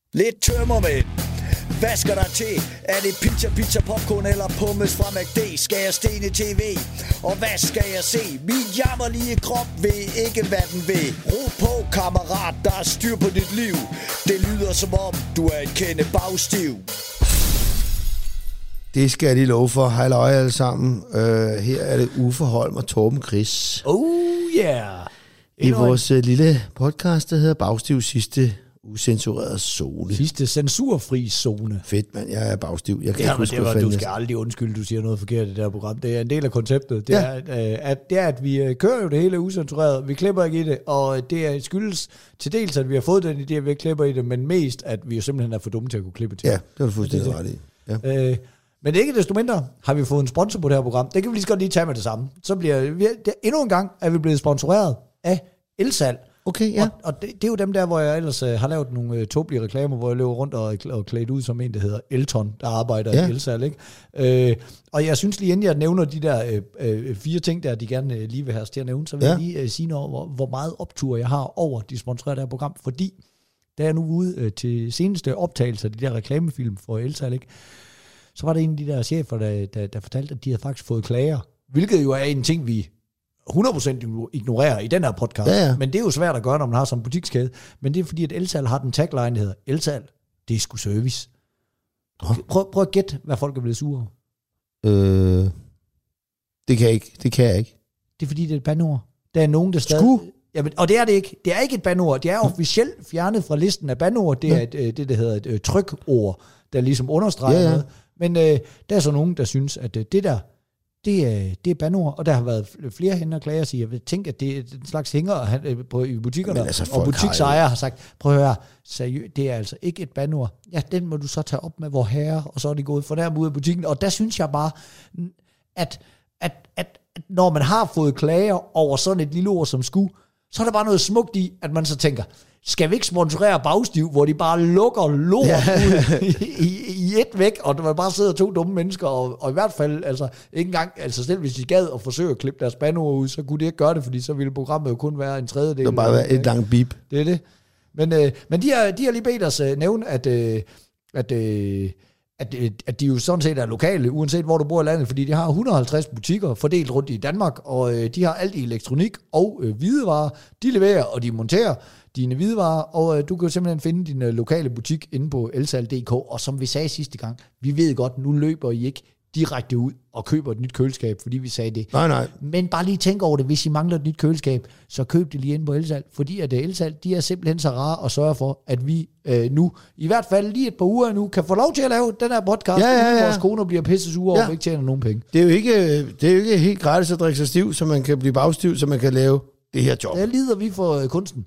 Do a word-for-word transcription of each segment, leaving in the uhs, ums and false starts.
Lidt tømmermænd. Hvad skal der til? Er det pizza, pizza, popcorn eller pommes fra McD? Skal jeg stene tv? Og hvad skal jeg se? Min jammerlige krop ved ikke, hvad den vil. Ro på, kammerat, der er styr på dit liv. Det lyder som om, du er en kende bagstiv. Det skal jeg lige love for. Hej løg alle sammen. Uh, her er det Uffe Holm og Torben Chris. Oh yeah! I vores uh, lille podcast, der hedder Bagstiv sidste usensureret zone. Sidste censurfri zone. Fedt, mand. Jeg er bagstiv. Jeg kan ja, ikke huske, det var, hvad du skal aldrig undskylde, du siger noget forkert i det her program. Det er en del af konceptet. Det, ja. er, at, at, det er, at vi kører jo det hele usensureret. Vi klipper ikke i det, og det er skyldes til dels, at vi har fået den idé, at vi ikke klipper i det, men mest, at vi jo simpelthen er for dumme til at kunne klippe til. Ja, det var du fuldstændig ret i. Ja. Øh, men ikke desto mindre har vi fået en sponsor på det her program. Det kan vi lige så godt lige tage med det samme. Så bliver vi, det, endnu en gang er vi blevet sponsoreret af Elsalg. Okay, ja. Og, og det, det er jo dem der, hvor jeg ellers uh, har lavet nogle uh, tåbelige reklamer, hvor jeg løber rundt og, og klædt ud som en, der hedder Elton, der arbejder ja. i Elsalg, ikke? Øh, og jeg synes lige inden jeg nævner de der uh, uh, fire ting, der de gerne uh, lige vil have os til at nævne, så vil ja. jeg lige uh, sige noget hvor, hvor meget optur jeg har over de sponsorerede her program, fordi da jeg nu ude uh, til seneste optagelse af de der reklamefilm for Elsalg, ikke? Så var der en af de der chefer, der, der, der fortalte, at de havde faktisk fået klager, hvilket jo er en ting, vi hundrede procent ignorerer i den her podcast. Ja, ja. Men det er jo svært at gøre, når man har sådan en butikskæde. Men det er fordi, at Elsalg har den tagline, der hedder Elsalg, det er sgu service. Prøv, prøv at gætte, hvad folk er blevet sure. Øh, det kan jeg ikke. Det kan jeg ikke. Det er fordi, det er et bandord. Der er nogen, der stadig... Sku? Jamen, og det er det ikke. Det er ikke et bandord. Det er officielt fjernet fra listen af bandord. Det er et, det, der hedder et, et trykord, der ligesom understreger ja, ja. noget. Men øh, der er så nogen, der synes, at øh, det der, det er, det er bandord, og der har været flere hen og klager og siger, jeg vil tænke, at det er en slags hænger på, i butikkerne, altså, og butiksejere har sagt, prøv at høre, seriøst, det er altså ikke et bandord. Ja, den må du så tage op med vor herre, og så er det gået for nærmere ud af butikken. Og der synes jeg bare, at, at, at, at når man har fået klager over sådan et lille ord som sku, så er der bare noget smukt i, at man så tænker, skal vi ikke sponsorere Bagstiv, hvor de bare lukker lort ja. ud i, i, i et væk, og der bare sidder to dumme mennesker, og, og i hvert fald, altså ikke engang, altså selv hvis de gad at forsøge at klippe deres bandord ud, så kunne de ikke gøre det, fordi så ville programmet jo kun være en tredjedel. Det var bare være et langt bip. Det er det. Men, øh, men de, har, de har lige bedt os øh, nævne, at, øh, at, øh, at, øh, at de jo sådan set er lokale, uanset hvor du bor i landet, fordi de har et hundrede og halvtreds butikker fordelt rundt i Danmark, og øh, de har alt i elektronik og øh, hvidevarer. De leverer, og de monterer dine hvidevarer, og øh, du kan jo simpelthen finde din øh, lokale butik inde på elsalg punktum d k, og som vi sagde sidste gang, vi ved godt, nu løber I ikke direkte ud og køber et nyt køleskab, fordi vi sagde det. Nej, nej. Men bare lige tænk over det, hvis I mangler et nyt køleskab, så køb det lige inde på Elsalg, fordi at Elsalg, de er simpelthen så rare at sørge for, at vi øh, nu, i hvert fald lige et par uger nu, kan få lov til at lave den her podcast, ja, ja, ja. vores koner bliver pisse sure over, ja. og ikke tjener nogen penge. Det er jo ikke, det er jo ikke helt gratis at drikke sig stiv, så man kan blive bagstiv, så man kan lave det her job. Der lider vi for øh, kunsten.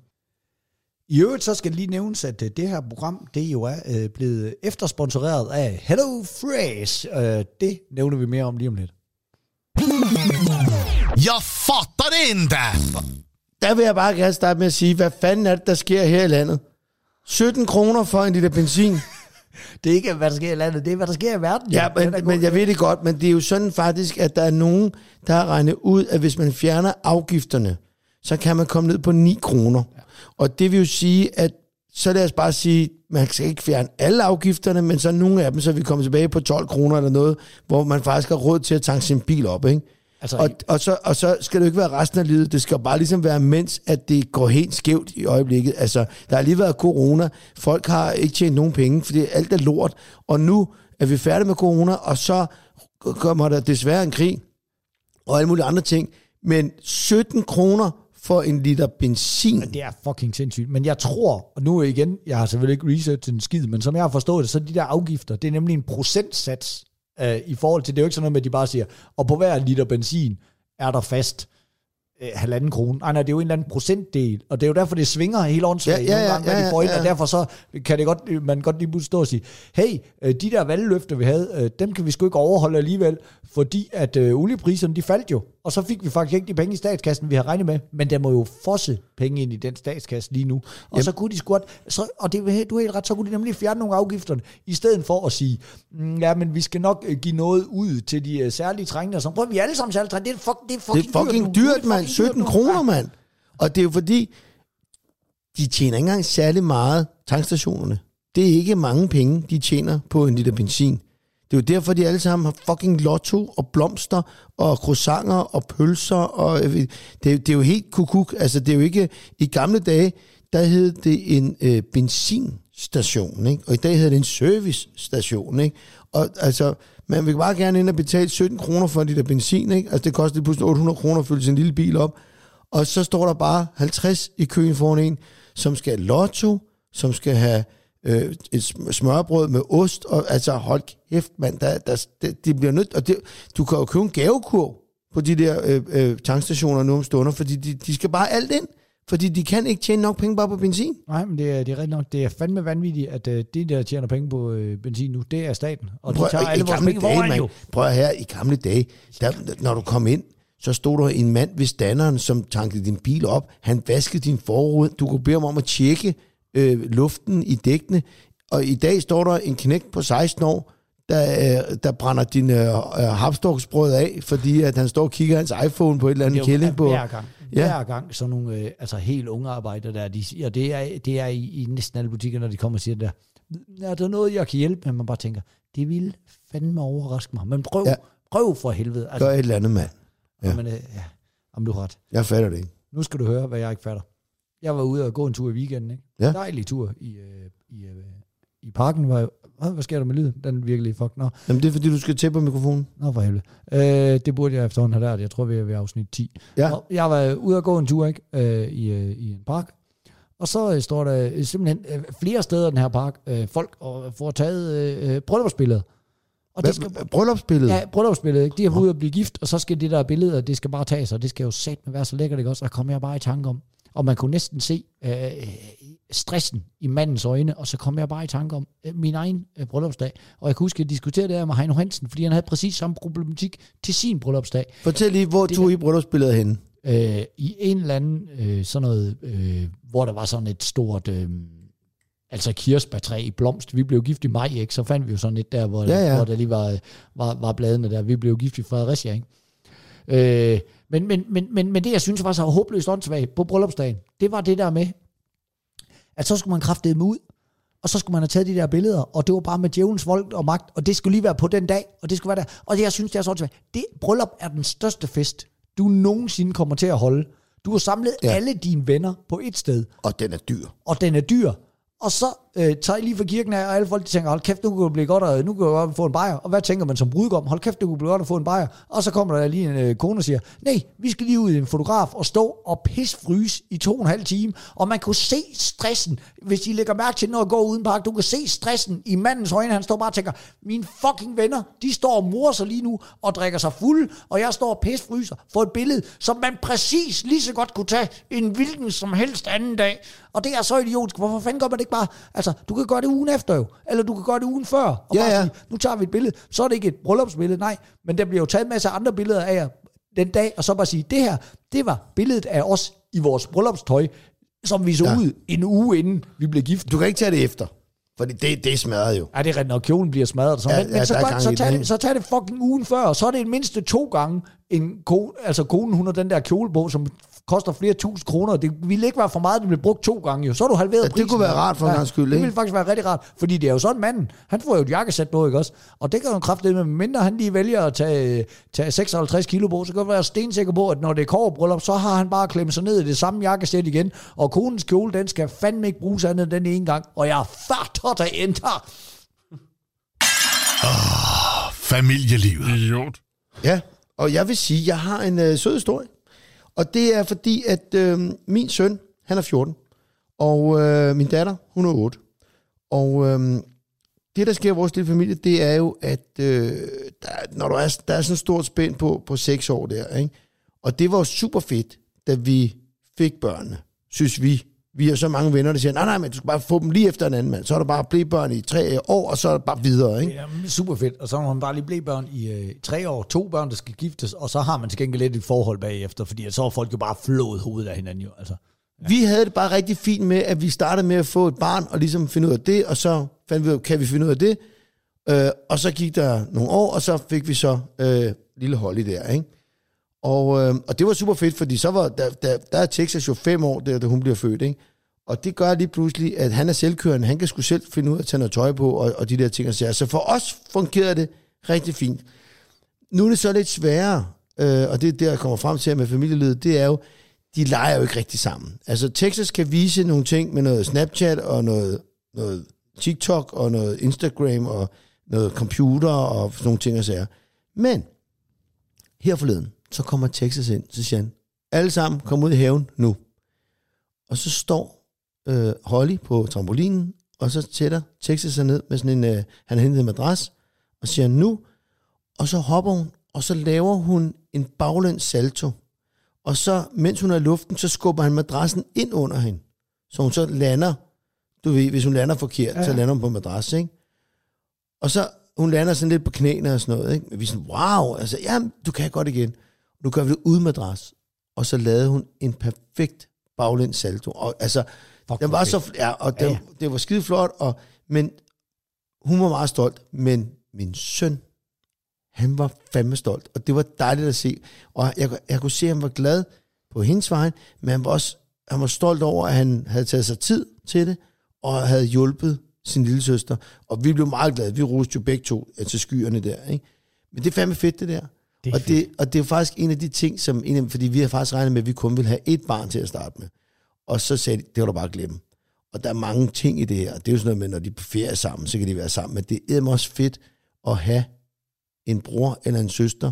I øvrigt så skal det lige nævnes, at det her program, det jo er blevet eftersponsoreret af Hello Fresh. Det nævner vi mere om lige om lidt. Jeg fatter det ikke! Der vil jeg bare gerne starte med at sige, hvad fanden er det, der sker her i landet? sytten kroner for en liter benzin. Det er ikke, hvad der sker i landet, det er, hvad der sker i verden. Ja, ja men, men jeg ved det godt, men det er jo sådan faktisk, at der er nogen, der har regnet ud, at hvis man fjerner afgifterne, så kan man komme ned på ni kroner. Ja. Og det vil jo sige, at så lad os bare sige, man skal ikke fjerne alle afgifterne, men så nogle af dem, så vi kommer tilbage på tolv kroner eller noget, hvor man faktisk har råd til at tanke sin bil op, ikke? Altså, og, og, så, og så skal det jo ikke være resten af livet. Det skal bare ligesom være, mens at det går helt skævt i øjeblikket. Altså, der har lige været corona. Folk har ikke tjent nogen penge, fordi alt er lort. Og nu er vi færdige med corona, og så kommer der desværre en krig og alle mulige andre ting. Men sytten kroner for en liter benzin. Men det er fucking sindssygt. Men jeg tror, og nu igen, jeg har selvfølgelig ikke researchet en skid, men som jeg har forstået det, så de der afgifter, det er nemlig en procentsats øh, i forhold til, det er jo ikke sådan noget med, at de bare siger, og på hver liter benzin er der fast øh, halvanden krone. Nej, nej, det er jo en eller anden procentdel, og det er jo derfor, det svinger helt åndssvagt, ja, ja, ja, nogle gange, hvad ja, ja, de får ind, ja, ja. Og derfor så kan det godt, man godt lige stå og sige, hey, de der valgløfter, vi havde, dem kan vi sgu ikke overholde alligevel, fordi at øh, oliepriserne, de faldt jo, og så fik vi faktisk ikke de penge i statskassen, vi har regnet med, men der må jo fosse penge ind i den statskasse lige nu, og Jamen. så kunne de sgu godt, så, og det, du er helt ret, så kunne de nemlig fjerne nogle afgifterne, i stedet for at sige, mm, ja, men vi skal nok give noget ud til de uh, særlige trængende, som prøver vi alle sammen særligt trængende, det er, fuck, det er fucking, det er fucking dyrt, dyrt mand, sytten kroner, mand, og det er jo fordi, de tjener ikke engang særlig meget, tankstationerne. Det er ikke mange penge, de tjener på en liter benzin. Det er jo derfor, de alle sammen har fucking lotto og blomster og croissanter og pølser. Og det, er, det er jo helt kukuk. Altså, det er jo ikke... I gamle dage, der hed det en øh, benzinstation, ikke? Og i dag hedder det en servicestation, ikke? Og altså, man vil bare gerne ind og betale sytten kroner for en liter benzin, ikke? Altså, det koster lige pludselig otte hundrede kroner at fylde sin lille bil op. Og så står der bare halvtreds i køen foran en, som skal have lotto, som skal have øh, et smørbrød med ost, og altså hold kæft, mand, der, der, det, de bliver nødt, og det, du kan jo købe en gavekurv på de der øh, øh, tankstationer nu om stunder, fordi de, de skal bare alt ind, fordi de kan ikke tjene nok penge bare på benzin. Nej, men det er, det er rigtigt nok. Det er fandme vanvittigt, at uh, de, der tjener penge på øh, benzin nu, det er staten. Og Prøv, de tager i, alle i vores penge foran jo. Prøv her, i gamle dage, der, når du kom ind, så stod der en mand ved standeren, som tankede din bil op. Han vaskede din forrude. Du kunne bede ham om at tjekke øh, luften i dækkene. Og i dag står der en knægt på seksten år, der, øh, der brænder din øh, hapstorksbrød af, fordi at han står og kigger hans iPhone på et eller andet kælling på. Hver gang, ja. hver gang sådan nogle øh, altså helt unge arbejdere der, de siger, og det er, det er i, i næsten alle butikker, når de kommer og siger det der, er der noget, jeg kan hjælpe med? Man bare tænker, det ville fandme overraske mig. Men prøv, ja. prøv for helvede. Altså, gør et eller andet, mand. Ja. Men, øh, ja, om du har ret. Jeg fatter det ikke. Nu skal du høre, hvad jeg ikke fatter. Jeg var ude og gå en tur i weekenden, ikke? Ja. Dejlig tur i, øh, i, øh, i parken. Var, hvad, hvad sker der med lyden? Den virkelig fuck. Nå. Jamen det er fordi, du skal til på mikrofonen. Nå for helvede. Øh, det burde jeg efterhånden have lært. Jeg tror, vi er ved afsnit ti. Ja. Og jeg var ude og gå en tur, ikke? Øh, i, øh, i en park. Og så øh, står der øh, simpelthen øh, flere steder i den her park, øh, folk og får taget øh, bryllupsbilleder. Og Hvad, det skal, bryllupsbilledet? Ja, bryllupsbilledet. Ikke? De har været ude at blive gift, og så skal det der billeder, det skal bare tages, og det skal jo satme være så lækkert, ikke også? Og kommer jeg bare i tanke om. Og man kunne næsten se øh, stressen i mandens øjne, og så kom jeg bare i tanke om øh, min egen øh, bryllupsdag. Og jeg kunne huske, at jeg diskuterede det her med Heino Hansen, fordi han havde præcis samme problematik til sin bryllupsdag. Fortæl lige, hvor det tog I bryllupsbilledet henne? Øh, I en eller anden, øh, sådan noget, øh, hvor der var sådan et stort... Øh, altså kirsebærtræ i blomst. Vi blev gift i maj, ikke? Så fandt vi jo sådan et der, hvor, ja, ja. hvor der lige var, var, var bladene der. Vi blev gift i Fredericia, ikke? Øh, men, men, men, men, men det, jeg synes var så håbløst åndssvagt på bryllupsdagen, det var det der med, at så skulle man kraftedeme ud, og så skulle man have taget de der billeder, og det var bare med djævelens vold og magt, og det skulle lige være på den dag, og det skulle være der. Og det, jeg synes, det er så åndssvagt. Det bryllup er den største fest, du nogensinde kommer til at holde. Du har samlet ja. alle dine venner på et sted. Og den er dyr. Og den er dyr. Og så øh, tager I lige fra kirken af, og alle folk de tænker, hold kæft, nu kan det blive godt, og nu kan jeg få en bajer. Og hvad tænker man som brudgom? Hold kæft, det kunne blive godt at få en bajer. Og så kommer der lige en øh, kone og siger, nej, vi skal lige ud i en fotograf og stå og pisfryse i to og en halv time. Og man kunne se stressen, hvis I lægger mærke til, når jeg går uden park, du kan se stressen i mandens øjne. Han står bare og tænker, mine fucking venner, de står og morer sig lige nu og drikker sig fuld, og jeg står og pisfryser for et billede, som man præcis lige så godt kunne tage en hvilken som helst anden dag. Og det er så idiotisk. Hvorfor fanden gør man det ikke bare? Altså, du kan gøre det ugen efter jo. Eller du kan gøre det ugen før. Og ja, bare ja. sige, nu tager vi et billede. Så er det ikke et bryllupsbillede, nej. Men der bliver jo taget en masse andre billeder af jer den dag. Og så bare sige, det her, det var billedet af os i vores bryllupstøj, som vi så ja. ud en uge inden vi blev gift. Du kan ikke tage det efter. Fordi det, det er smadret jo. Ja, det er rigtigt, når kjolen bliver smadret. Så. Ja, Men, ja, men så, godt, så, tag det, det, så tag det fucking ugen før, og så er det mindste to gange, en kone, altså konen, hun har den der kjole på, som koster flere tusind kroner. Det ville ikke være for meget, det blev brugt to gange jo. Så er du halveret ja, prisen. Det kunne være rart for en gangs skyld, ikke? Det ville faktisk være rigtig rart, fordi det er jo sådan manden. Han får jo et jakkesæt på, ikke også? Og det kan jo kraftigt med, mindre han lige vælger at tage, tage seksoghalvtreds kilo på, så kan du være stensikker på, at når det er kobberbryllup, så har han bare klemt sig ned i det samme jakkesæt igen. Og konens kjole, den skal fandme ikke bruges andet den ene gang. Og jeg fatter det enter. Oh, familielivet. Idiot. Ja, og jeg vil sige, at jeg har en øh, sød historie. Og det er fordi, at øh, min søn, han er fjorten, og øh, min datter, hun er otte. Og øh, det, der sker i vores lille familie, det er jo, at øh, der, når du er, der er sådan et stort spænd på, på seks år der, ikke? Og det var jo super fedt, da vi fik børnene, synes vi. Vi har så mange venner, der siger, nej, nej, men du skal bare få dem lige efter en anden mand. Så er der bare blæbørn i tre år, og så er det bare videre, ikke? Ja, super fedt. Og så har man bare lige blæbørn i øh, tre år, to børn, der skal giftes, og så har man til gengæld lidt et forhold bagefter, fordi så har folk jo bare flået hovedet af hinanden jo. Altså, ja. Vi havde det bare rigtig fint med, at vi startede med at få et barn, og ligesom finde ud af det, og så fandt vi ud af, kan vi finde ud af det? Øh, og så gik der nogle år, og så fik vi så øh, lille Holly der, ikke? Og, øh, og det var super fedt, fordi så var der, der, der er Texas jo fem år, der, da hun bliver født, ikke? Og det gør lige pludselig, at han er selvkørende. Han kan sgu selv finde ud af at tage noget tøj på, og, og de der ting og sager. Så for os fungerede det rigtig fint. Nu er det så lidt sværere, øh, og det er der, jeg kommer frem til med familielivet, det er jo, de leger jo ikke rigtig sammen. Altså, Texas kan vise nogle ting med noget Snapchat, og noget, noget TikTok, og noget Instagram, og noget computer, og sådan nogle ting og sager. Men, her forleden, så kommer Texas ind, så siger han, alle sammen, kom ud i haven nu. Og så står øh, Holly på trampolinen, og så tætter Texas sig ned med sådan en, øh, han har hentet en madras, og siger nu, og så hopper hun, og så laver hun en baglæns salto. Og så, mens hun er i luften, så skubber han madrassen ind under hende. Så hun så lander, du ved, hvis hun lander forkert, ja. Så lander hun på madras, ikke? Og så, hun lander sådan lidt på knæene og sådan noget, ikke? Men vi er sådan, wow, altså, ja, du kan godt igen. Nu gør vi det uden madras. Og så lavede hun en perfekt baglæns salto. Og altså, Fuck den var så, ja, og den, ja. Det var skide flot, og, men hun var meget stolt, men min søn, han var fandme stolt, og det var dejligt at se. Og jeg, jeg kunne se, at han var glad på hendes vej, men han var også han var stolt over, at han havde taget sig tid til det, og havde hjulpet sin lille søster. Og vi blev meget glade. Vi roste jo begge to til skyerne der, ikke? Men det er fandme fedt, det der. Det og, det, og det er faktisk en af de ting, som, en af, fordi vi har faktisk regnet med, at vi kun ville have et barn til at starte med. Og så sagde de, det var du bare glemme. Og der er mange ting i det her. Det er jo sådan noget med, når de er på ferie sammen, så kan de være sammen. Men det er også fedt at have en bror eller en søster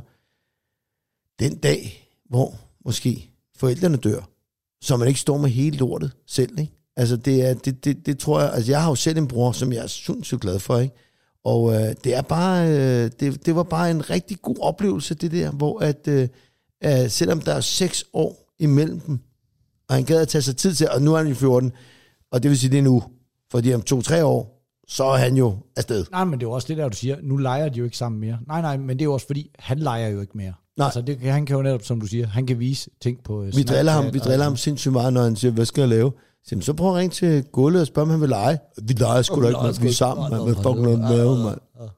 den dag, hvor måske forældrene dør, så man ikke står med hele lortet selv, ikke? Altså det er, det, det, det tror jeg, altså jeg har jo selv en bror, som jeg er sindssygt glad for, ikke? Og øh, det er bare, øh, det, det var bare en rigtig god oplevelse, det der, hvor at, øh, øh, selvom der er seks år imellem dem, og han gad at tage sig tid til, og nu er han i fjorten, og det vil sige, det er nu, fordi om to-tre år, så er han jo afsted. Nej, men det er jo også det der, du siger, nu leger de jo ikke sammen mere. Nej, nej, men det er jo også fordi, han leger jo ikke mere. Nej. Altså, det, han kan jo netop, som du siger, han kan vise ting på Vi driller ham, vi driller ham sindssygt meget, når han siger, hvad skal jeg lave? Så, så prøv at ringe til Gulle og spørge, om han vil lege. Vi leger sgu da ikke, man. Vi er sammen, man. Med fucking noget mave, mand.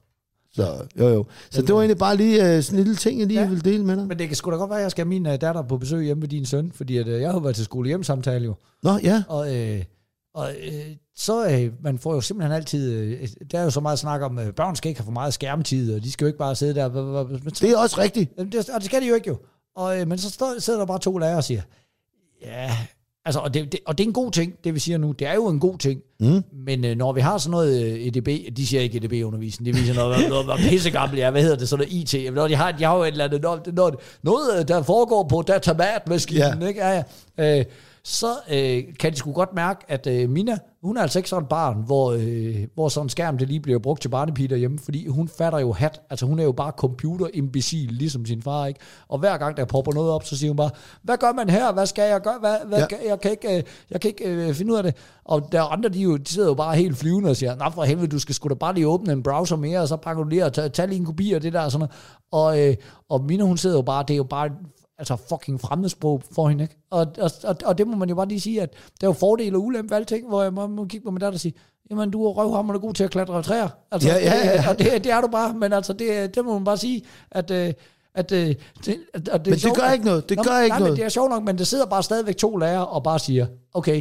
Så, jo, jo. Så det var egentlig bare lige uh, sådan en lille ting, jeg lige ja, ville dele med dig. Men det kan sgu da godt være, at jeg skal have min uh, datter på besøg hjemme med din søn, fordi at, uh, jeg har været til skole hjemmesamtale jo. Nå, ja. Og, uh, og uh, så, uh, man får jo simpelthen altid, uh, der er jo så meget snak om, at uh, børn skal ikke have for meget skærmtid, og de skal jo ikke bare sidde der. Det er også rigtigt. Det, og det skal de jo ikke jo. Og, uh, men så stod, sidder der bare to lærere og siger, ja... Altså, og, det, det, og det er en god ting, det vi siger nu. Det er jo en god ting. Mm. Men øh, når vi har sådan noget øh, E D B, de siger ikke E D B-undervisning, det viser noget, noget, noget pissegammel, ja, hvad hedder det, sådan noget I T. Når de har, de har jo et eller andet, noget, noget, noget der foregår på datamat-maskinen, yeah. ikke? Ja, ja. Øh, så øh, kan de sgu godt mærke, at øh, Mina, hun er altså ikke sådan et barn, hvor, øh, hvor sådan en skærm, det lige bliver brugt til barnepige derhjemme, fordi hun fatter jo hat, altså hun er jo bare computer-imbecil, ligesom sin far, ikke? Og hver gang der popper noget op, så siger hun bare, hvad gør man her, hvad skal jeg gøre, hvad, hvad, ja. jeg kan ikke, jeg kan ikke øh, finde ud af det. Og der andre, de, jo, de sidder jo bare helt flyvende og siger, nej for helvede, du skal sgu da bare lige åbne en browser mere, og så pakker du lige og tage, tage lige en kopi af det der, og sådan noget. Og, øh, og Mina, hun sidder jo bare, det er jo bare altså fucking fremmedsprog for hende, ikke? Og, og, og det må man jo bare lige sige, at der er jo fordele og ulempe ved alle ting, hvor jeg må, må kigge på min datter og sige, jamen du er røvhamrende god til at klatre træer. Altså, ja, ja, ja. Det, og det, det er du bare, men altså det, det må man bare sige, at... at, at, det, at, at det men det gør ikke noget, det Nå, gør nej, ikke nej, noget. Men det er sjovt nok, men der sidder bare stadigvæk to lærere og bare siger, okay,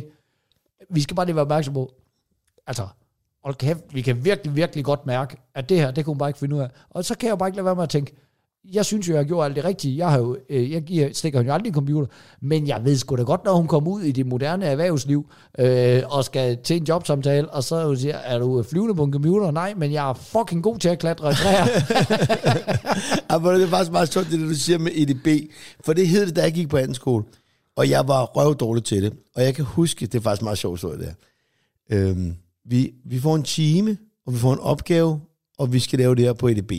vi skal bare lige være opmærksom på, altså, hold kæft, vi kan virkelig, virkelig godt mærke, at det her, det kunne hun bare ikke finde ud af. Og så kan jeg jo bare ikke lade være med at tænke, jeg synes jo, jeg har gjort alt det rigtige. Jeg har jo, jeg giver, stikker hende jo aldrig i computer, men jeg ved sgu da godt, når hun kommer ud i det moderne erhvervsliv, øh, og skal til en jobsamtale, og så siger, er du flyvende på en computer? Nej, men jeg er fucking god til at klatre i træer. Det er faktisk meget sjovt, det du siger med E D B, for det hed det, da jeg gik på anden skole, og jeg var røvdårlig til det, og jeg kan huske, det er faktisk meget sjovt, så det der. Øhm, vi, vi får en time, og vi får en opgave, og vi skal lave det her på E D B.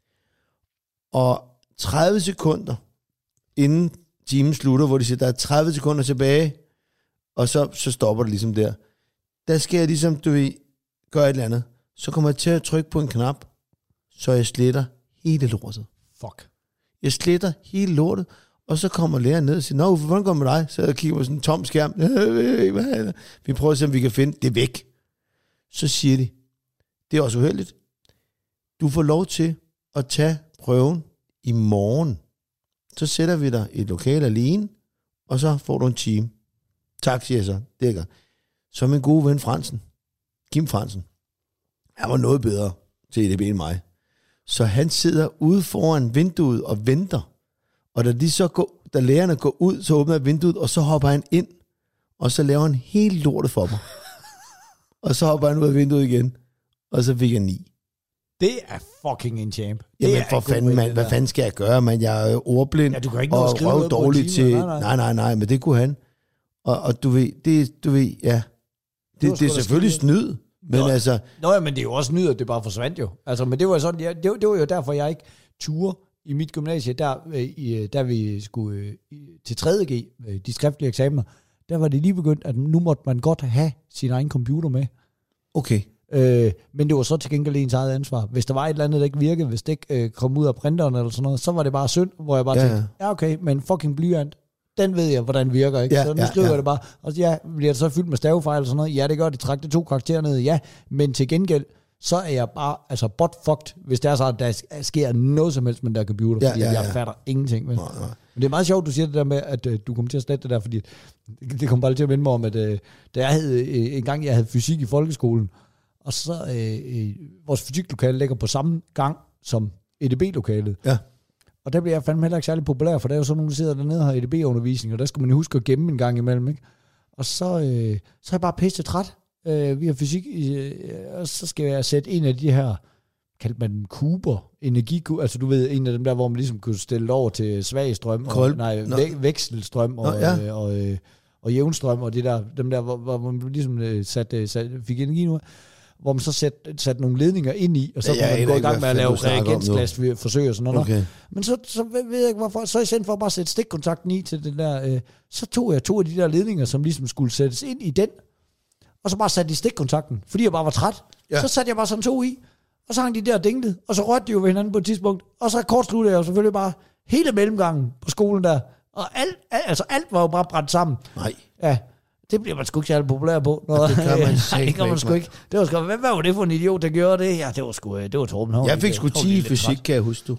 Og tredive sekunder inden timen slutter, hvor de siger, der er tredive sekunder tilbage, og så, så stopper det ligesom der. Der skal jeg ligesom, du ved, gøre et eller andet. Så kommer jeg til at trykke på en knap, så jeg sletter hele lortet. Fuck. Jeg sletter hele lortet, og så kommer læreren ned og siger, nå, hvordan går det med dig? Så jeg kigger på sådan en tom skærm. Vi prøver at se, om vi kan finde det væk. Så siger de, det er også uheldigt. Du får lov til at tage prøven i morgen. Så sætter vi dig i et lokale alene, og så får du en time. Tak, siger jeg så. Det er godt. Så min gode ven Fransen, Kim Fransen, han var noget bedre til E D B end mig. Så han sidder ude foran vinduet og venter. Og da, de så går, da lærerne går ud, så åbner vinduet, og så hopper han ind. Og så laver han helt lortet for mig. Og så hopper han ud af vinduet igen. Og så fik jeg ni. Det er fucking en champ. Det Jamen for fanden, mand. Hvad fanden skal jeg gøre, man? Jeg er ordblind ja, du kan ikke og røv dårlig til... Nej nej. nej, nej, nej, men det kunne han. Og, og du ved, det, du ved, ja. Det, det, det er selvfølgelig snyd. Men Nå, altså... Nå ja, men det er jo også snyd, at det bare forsvandt jo. Altså, men det var sådan, ja, det, det var jo derfor, jeg ikke turde i mit gymnasie, der, i, der vi skulle til tredje G, de skriftlige eksamener, der var det lige begyndt, at nu måtte man godt have sin egen computer med. Okay. Øh, men det var så til gengæld ens eget ansvar. Hvis der var et eller andet, der ikke virkede, hvis det ikke øh, kom ud af printeren eller sådan noget, så var det bare synd, hvor jeg bare ja, tænkte, ja okay, men fucking blyant, den ved jeg, hvordan virker, ikke? Ja, så nu ja, skriver ja. jeg det bare, og så, ja, bliver det så fyldt med stavefejl og sådan noget? Ja, det gør det, træk det to karakterer ned, ja, men til gengæld, så er jeg bare, altså butt-fucked, hvis det er så, at der sker noget som helst med den der computer, fordi ja, ja, ja. jeg fatter ingenting. Men, nej, nej. men det er meget sjovt, du siger det der med, at uh, du kommer til at slette det der, fordi det, det kommer bare til at minde mig om, at uh, da jeg havde, uh, en gang jeg havde fysik i folkeskolen, og så uh, uh, vores fysiklokale ligger på samme gang som E D B-lokalet. Ja. Og der bliver jeg fandme heller ikke særlig populær, for der er jo sådan nogle, der sidder dernede og har E D B-undervisning, og der skal man jo huske at gemme en gang imellem, ikke? Og så, øh, så er jeg bare pisse træt. Øh, vi har fysik, øh, og så skal jeg sætte en af de her, kaldte man dem kuber, energikuber, altså du ved, en af dem der, hvor man ligesom kunne stille over til svag strøm, og, nej, væ- vekselstrøm og, Nå, ja. øh, og, øh, og jævnstrøm, og det der, dem der, hvor, hvor man ligesom øh, satte, satte, fik energi nu, hvor man så satte sat nogle ledninger ind i, og så ja, kunne man gå i gang med at lave reagensglasforsøg og sådan noget. Okay. Men så, så ved jeg ikke hvorfor, så i stedet for bare at sætte stikkontakten i til den der, øh, så tog jeg to af de der ledninger, som ligesom skulle sættes ind i den, og så bare satte de stikkontakten, fordi jeg bare var træt. Ja. Så satte jeg bare sådan to i, og så hang de der dinglet, og så rørte de jo ved hinanden på et tidspunkt, og så kortsluttede jeg jo selvfølgelig bare hele mellemgangen på skolen der, og alt, altså alt var jo bare brændt sammen. Nej. Ja. Det bliver man sgu ikke særlig populær på. Nå, det gør man ja, det gør man sgu ikke. Det var sgu, hvad, hvad var det for en idiot, der gjorde det? Ja, det var sgu, det var Torben. Jeg fik sgu ti i fysik, kan jeg huske du.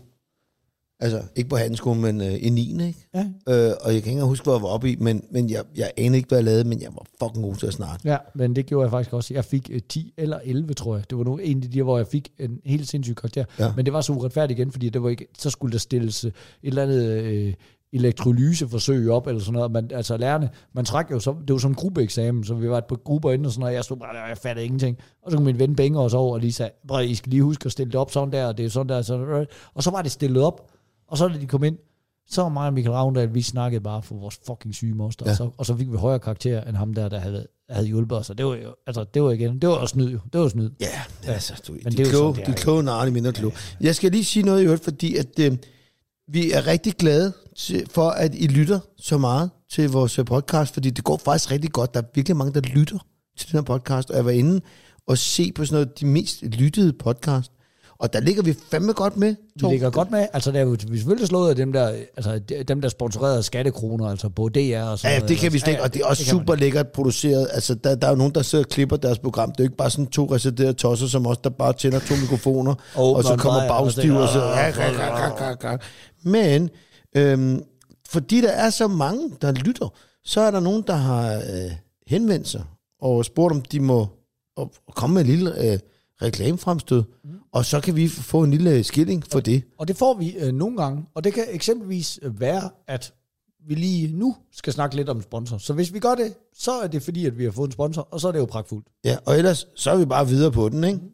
Altså, ikke på handelsskolen, men uh, i niende, ikke? Ja. Øh, og jeg kan ikke huske, hvor jeg var oppe i, men, men jeg, jeg anede ikke, hvad jeg lavede, men jeg var fucking god til at snakke. Ja, men det gjorde jeg faktisk også. Jeg fik uh, ti eller elleve, tror jeg. Det var nogle en af de, hvor jeg fik en helt sindssyg karakter. Ja. Men det var så uretfærdigt igen, fordi det var ikke, så skulle der stilles et eller andet... Uh, elektrolyseforsøg op, eller sådan noget. Man, altså lærerne, man trak jo, så, det var sådan en gruppeeksamen, så vi var et par grupper inde, og sådan noget, og jeg stod bare der, jeg fattede ingenting. Og så kunne min ven bænge os over, og lige sagde, bror, I skal lige huske at stille det op sådan der, og det er sådan der, sådan, og så var det stillet op, og så da de kom ind, så var mig og Michael Ravndal, vi snakkede bare for vores fucking syge moster, ja. og, så, og så fik vi højere karakter, end ham der, der havde, havde hjulpet os, og det var jo, altså, det var igen, det var også snyd jo, det var snyd. Ja, ja. altså, du, Men de, det kloge, sådan, de kloge narne mindre kloge. Ja. Jeg skal lige sige noget i øvrigt, fordi at, øh, vi er rigtig glade til, for, at I lytter så meget til vores podcast, fordi det går faktisk rigtig godt. Der er virkelig mange, der lytter til den her podcast, og jeg var inde og se på sådan noget, de mest lyttede podcast, og der ligger vi fandme godt med. Vi ligger godt med, altså der er jo, vi selvfølgelig slået af dem der, altså dem der sponsorerede skattekroner, altså på D R og sådan ja, noget. det kan vi slet ikke, og det er også det super lækkert produceret. Altså der, der er jo nogen, der sidder og klipper deres program. Det er jo ikke bare sådan to reserderede tosser, som os, der bare tænder to mikrofoner, og, og så kommer bagstiv og så... Men øhm, fordi der er så mange, der lytter, så er der nogen, der har øh, henvendt sig og spurgt, om de må og, og komme med en lille... Øh, reklamefremstød, mm. og så kan vi få en lille skilling for det. Og det får vi øh, nogle gange, og det kan eksempelvis være, at vi lige nu skal snakke lidt om en sponsor. Så hvis vi gør det, så er det fordi, at vi har fået en sponsor, og så er det jo pragtfuldt. Ja, og ellers så er vi bare videre på den, ikke? Mm.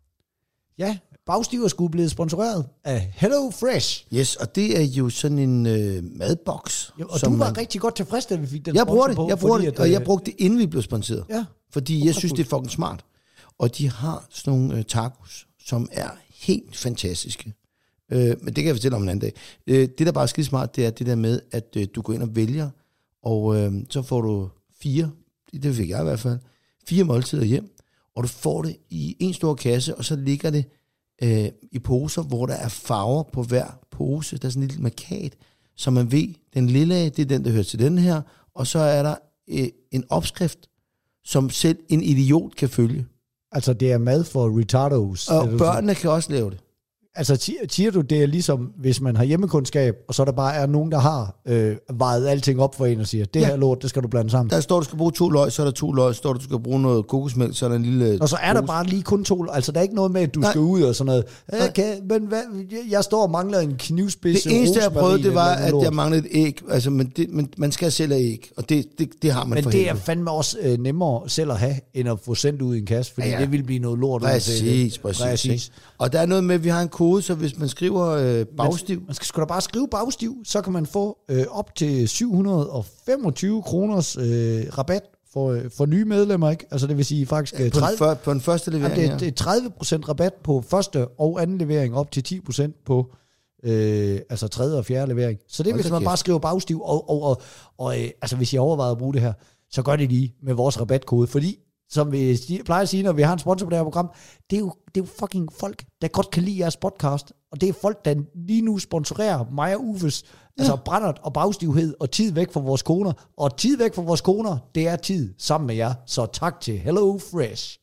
Ja, Bagstiver skulle blive sponsoreret af Hello Fresh. Yes, og det er jo sådan en øh, madboks. Ja, og du var man... rigtig godt tilfreds, da vi fik den jeg sponsor det, på. Jeg bruger det, at, og jeg brugte det, inden vi blev sponsoreret. Ja. Fordi jeg synes, det er fucking smart. Og de har sådan nogle øh, tacos, som er helt fantastiske. Øh, men det kan jeg fortælle om en anden dag. Øh, det, der bare er skide smart, det er det der med, at øh, du går ind og vælger, og øh, så får du fire, det fik jeg i hvert fald, fire måltider hjem, og du får det i en stor kasse, og så ligger det øh, i poser, hvor der er farver på hver pose. Der er sådan en lille markat, så man ved, den lille af, det er den, der hører til den her, og så er der øh, en opskrift, som selv en idiot kan følge. Altså, det er mad for retardos. Og børnene kan også lave det. Altså, siger du, det er ligesom, hvis man har hjemmekundskab, og så der bare er nogen, der har øh, vejet alting op for en og siger, det ja. her lort, det skal du blande sammen. Der står, du skal bruge to løg, så er der to løg. Står du, du skal bruge noget kokosmælk, så er der en lille... Og så er der kokos. Bare lige kun to. Altså, der er ikke noget med, at du Nej. skal ud og sådan noget. Okay, men hvad, jeg står og mangler en knivspids. Det eneste, jeg prøvede, det var, at jeg manglede et æg. Altså, men det, men man skal selv have æg, og det, det, det har man men for det helvede. er fandme også øh, nemmere selv at have, end at få sendt ud i en kasse, fordi ja, ja. det vil blive noget lort. Præcis, præcis. præcis. Og der er noget med, at vi har en kode, så hvis man skriver øh, bagstiv... Man skal sgu da bare skrive bagstiv, så kan man få øh, op til syv hundrede og femogtyve kroners øh, rabat for, øh, for nye medlemmer, ikke? Altså det vil sige faktisk... Ja, på, tredive, den for, på den første levering, ja. Det, det er tredive procent rabat på første og anden levering, op til ti procent på øh, altså tredje og fjerde levering. Så det er, hvis man kæft. bare skriver bagstiv, og, og, og, og øh, altså hvis I overvejer at bruge det her, så gør det lige med vores rabatkode, fordi som vi plejer at sige, når vi har en sponsor på det her program, det er, jo, det er jo fucking folk, der godt kan lide jeres podcast, og det er folk, der lige nu sponsorerer mig og Uffes, ja. altså brændert og bagstivhed, og tid væk fra vores koner, og tid væk fra vores koner, det er tid sammen med jer, så tak til Hello Fresh.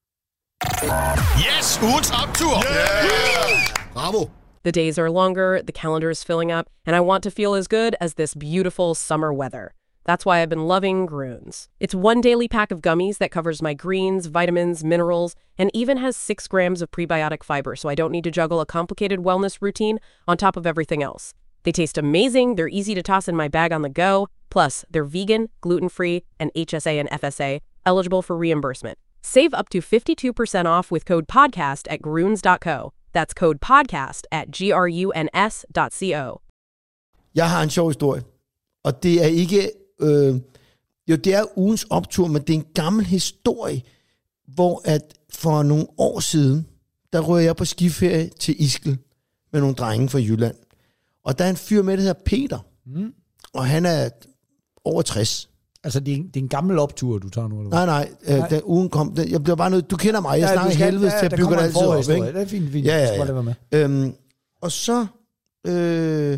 Yes, ugens optur! Yeah! Bravo! The days are longer, the calendar is filling up, and I want to feel as good as this beautiful summer weather. That's why I've been loving Grüns. It's one daily pack of gummies that covers my greens, vitamins, minerals, and even has six grams of prebiotic fiber, so I don't need to juggle a complicated wellness routine on top of everything else. They taste amazing, they're easy to toss in my bag on the go, plus they're vegan, gluten-free, and H S A and F S A, eligible for reimbursement. Save up to fifty-two percent off with code PODCAST at grüns dot co. That's code PODCAST at G R U N S dot co. Jeg har en sjov historie, og det er ikke... Øh, jo, det er ugens optur, men det er en gammel historie, hvor at for nogle år siden, der rører jeg på skiferie til Iskel med nogle drenge fra Jylland. Og der er en fyr med, der hedder Peter, mm. og han er over tres. Altså, det er, en, det er en gammel optur, du tager nu, eller hvad? Nej, nej, øh, den ugen kom, den, jeg bliver bare nødt, du kender mig, jeg ja, snakker helvedes ja, til at bygge det altid op, ikke? Det er fint, fint. Ja, ja, ja. Med. Øhm, og så... Øh,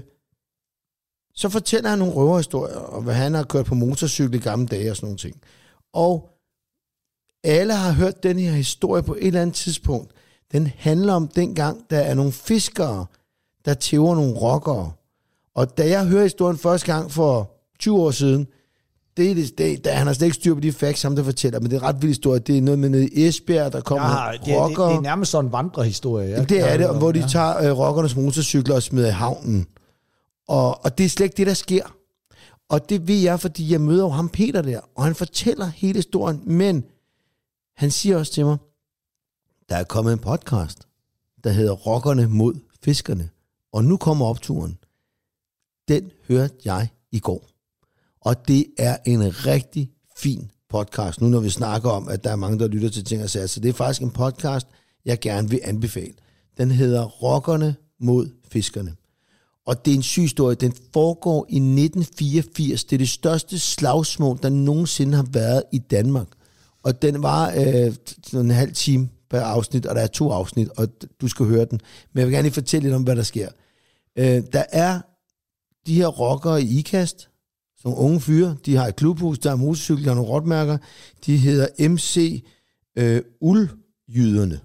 Så fortæller han nogle røverhistorier, og hvad han har kørt på motorcykel i gamle dage og sådan nogle ting. Og alle har hørt den her historie på et eller andet tidspunkt. Den handler om dengang, der er nogle fiskere, der tæver nogle rockere. Og da jeg hører historien første gang for tyve år siden, det er det, det, der, han har slet ikke styr på de facts, som der fortæller, men det er ret vild historie. Det er noget med nede i Esbjerg, der kommer ja, det, rockere. Det, det er nærmest sådan en vandrehistorie. Ja. Det er det, hvor de tager uh, rockernes motorcykler og smider i havnen. Og, og det er slet ikke det, der sker. Og det ved jeg, fordi jeg møder jo ham Peter der, og han fortæller hele historien, men han siger også til mig, der er kommet en podcast, der hedder Rockerne mod Fiskerne, og nu kommer opturen. Den hørte jeg i går. Og det er en rigtig fin podcast, nu når vi snakker om, at der er mange, der lytter til ting og sager. Så det er faktisk en podcast, jeg gerne vil anbefale. Den hedder Rockerne mod Fiskerne. Og det er en syg historie. Den foregår i nitten fireogfirs. Det er det største slagsmål, der nogensinde har været i Danmark. Og den var øh, en halv time per afsnit, og der er to afsnit, og du skal høre den. Men jeg vil gerne lige fortælle lidt om, hvad der sker. Øh, der er de her rockere i Ikast, som unge fyre. De har et klubhus, der er motorcykel, der har nogle rotmærker. De hedder M C øh, Uldjyderne.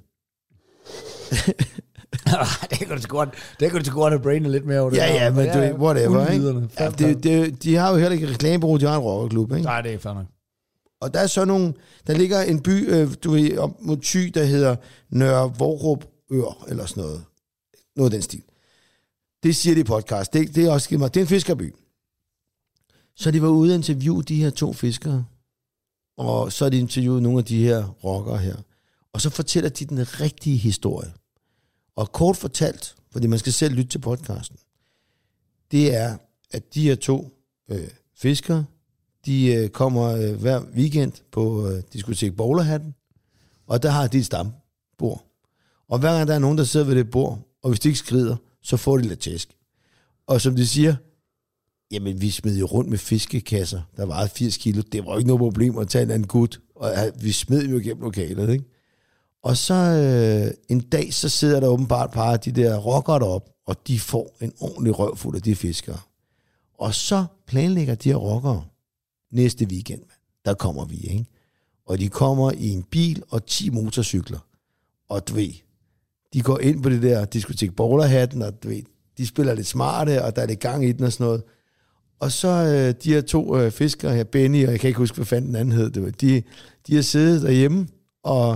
det kan du sgu godt, det kan du sgu godt have brainet lidt mere over det. Ja, ja, men ja, du, whatever, ikke? Ja, det, det, de har jo heller ikke reklamebureau, de har en rockerklub, ikke? Nej, det er fair nok. Og der er så nogle, der ligger en by, øh, du ved, op mod Thy, der hedder Nørre Vorup Ør, eller sådan noget. Noget af den stil. Det siger de i podcast. Det, det er også det er en fiskerby. Så de var ude og interviewe de her to fiskere, og så har de interviewet nogle af de her rockere her. Og så fortæller de den rigtige historie. Og kort fortalt, fordi man skal selv lytte til podcasten, det er, at de her to øh, fiskere, de øh, kommer øh, hver weekend på øh, diskotek Bowlerhatten, og der har de et stambord. Og hver gang der er nogen, der sidder ved det bord, og hvis de ikke skrider, så får de lidt tæsk. Og som de siger, jamen vi smed jo rundt med fiskekasser, der vejede firs kilo. Det var ikke noget problem at tage en anden gut, og vi smed jo igennem lokalet, ikke? Og så øh, en dag, så sidder der åbenbart et par af de der rockere derop, og de får en ordentlig røvfuld af de fiskere. Og så planlægger de her rockere næste weekend, der kommer vi, ikke? Og de kommer i en bil og ti motorcykler. Og du ved, de går ind på det der diskotek Bowlerhatten, og du ved, de spiller lidt smarte, og der er lidt gang i den og sådan noget. Og så øh, de her to øh, fiskere her, Benny, og jeg kan ikke huske, hvad fanden den anden hed, det var, de, de har siddet derhjemme og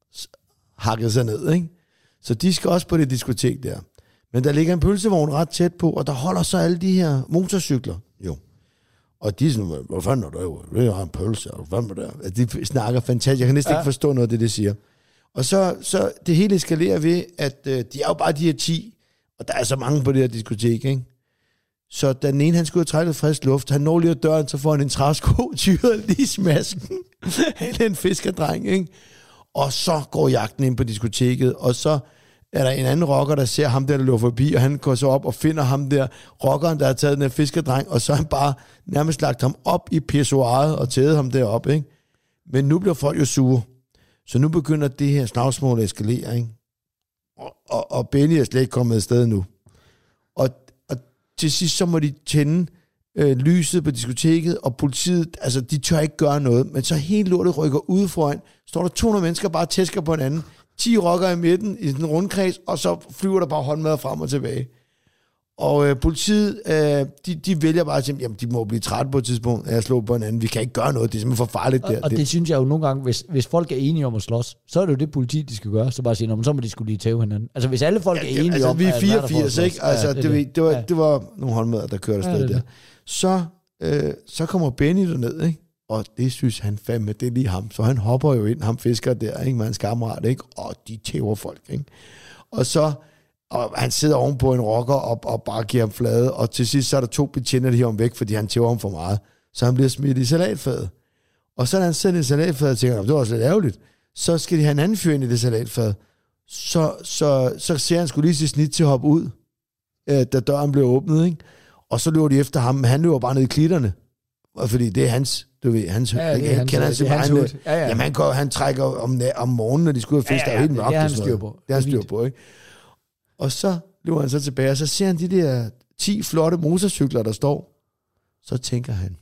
hakket sig ned, ikke? Så de skal også på det diskotek der. Men der ligger en pølsevogn ret tæt på, og der holder så alle de her motorcykler. Jo. Og de er sådan, hvad fanden er det jo? Det er en pølse, hvad fanden er det? De snakker fantastisk. Jeg kan næsten ja. ikke forstå noget af det, det siger. Og så, så det hele eskalerer ved, at øh, de er jo bare de her ti, og der er så mange på det her diskotek, ikke? Så da den ene, han skulle have trækket frisk luft, han når lige af døren, så får han en træsko tyret lige i smasken. Han er en fiskerdreng, ikke? Og så går jagten ind på diskoteket, og så er der en anden rocker, der ser ham der, der løber forbi, og han går så op og finder ham der, rockeren, der har taget den her fiskerdreng, og så har han bare nærmest lagt ham op i pissoiret og taget ham derop, ikke? Men nu bliver folk jo sure. Så nu begynder det her slagsmål at eskalere, ikke? Og, og, og Benny er slet ikke kommet afsted nu. Og, og til sidst så må de tænde øh, lyset på diskoteket, og politiet, altså de tør ikke gøre noget, men så hele lortet rykker ude foran, står der to hundrede mennesker bare tæsker på hinanden, ti rocker i midten i sådan en rundkreds, og så flyver der bare håndmad frem og tilbage. Og øh, politiet, øh, de, de vælger bare at sige, jamen de må blive trætte på et tidspunkt af at slå på hinanden. Vi kan ikke gøre noget, det er simpelthen for farligt der. Og, og det, det synes jeg jo nogle gange, hvis, hvis folk er enige om at slås, så er det jo det politi, de skal gøre. Så bare sige, så må de skulle lige tæve hinanden. Altså hvis alle folk ja, er enige altså, om... vi er fireogfirs, ikke? Altså ja, det, det, det, det, var, ja. det var nogle håndmadder, der kørte afsted ja, der. Så, øh, så kommer Benny derned, ikke? Og det synes han fandme, det er lige ham. Så han hopper jo ind, ham fisker der, ikke? Med hans kammerat, ikke? Og de tæver folk, ikke? Og så... Og han sidder ovenpå en rocker og, og bare giver ham flade, og til sidst så er der to betjenter, der hiver ham væk, fordi han tæver ham for meget. Så han bliver smidt i salatfadet. Og så er han siddet i salatfadet og tænker, det var også lidt ærgerligt. Så skal de have en anden fyr ind i det salatfad. Så, så, så ser han skulle lige til snit til at hoppe ud, da døren blev åbnet, ikke? Og så løber de efter ham, men han løber bare ned i klitterne. Fordi det er hans, du ved, hans, ja, det er han hans, kender det han hans simpelthen. Ja, ja. Jamen han, går, han trækker om, om morgenen, når de skulle have fest, ja, ja, ja, der er helt mørkt. Det er han styr på. Det er han styr på, ikke? Og så løber han så tilbage, og så ser han de der ti flotte motorcykler, der står. Så tænker han,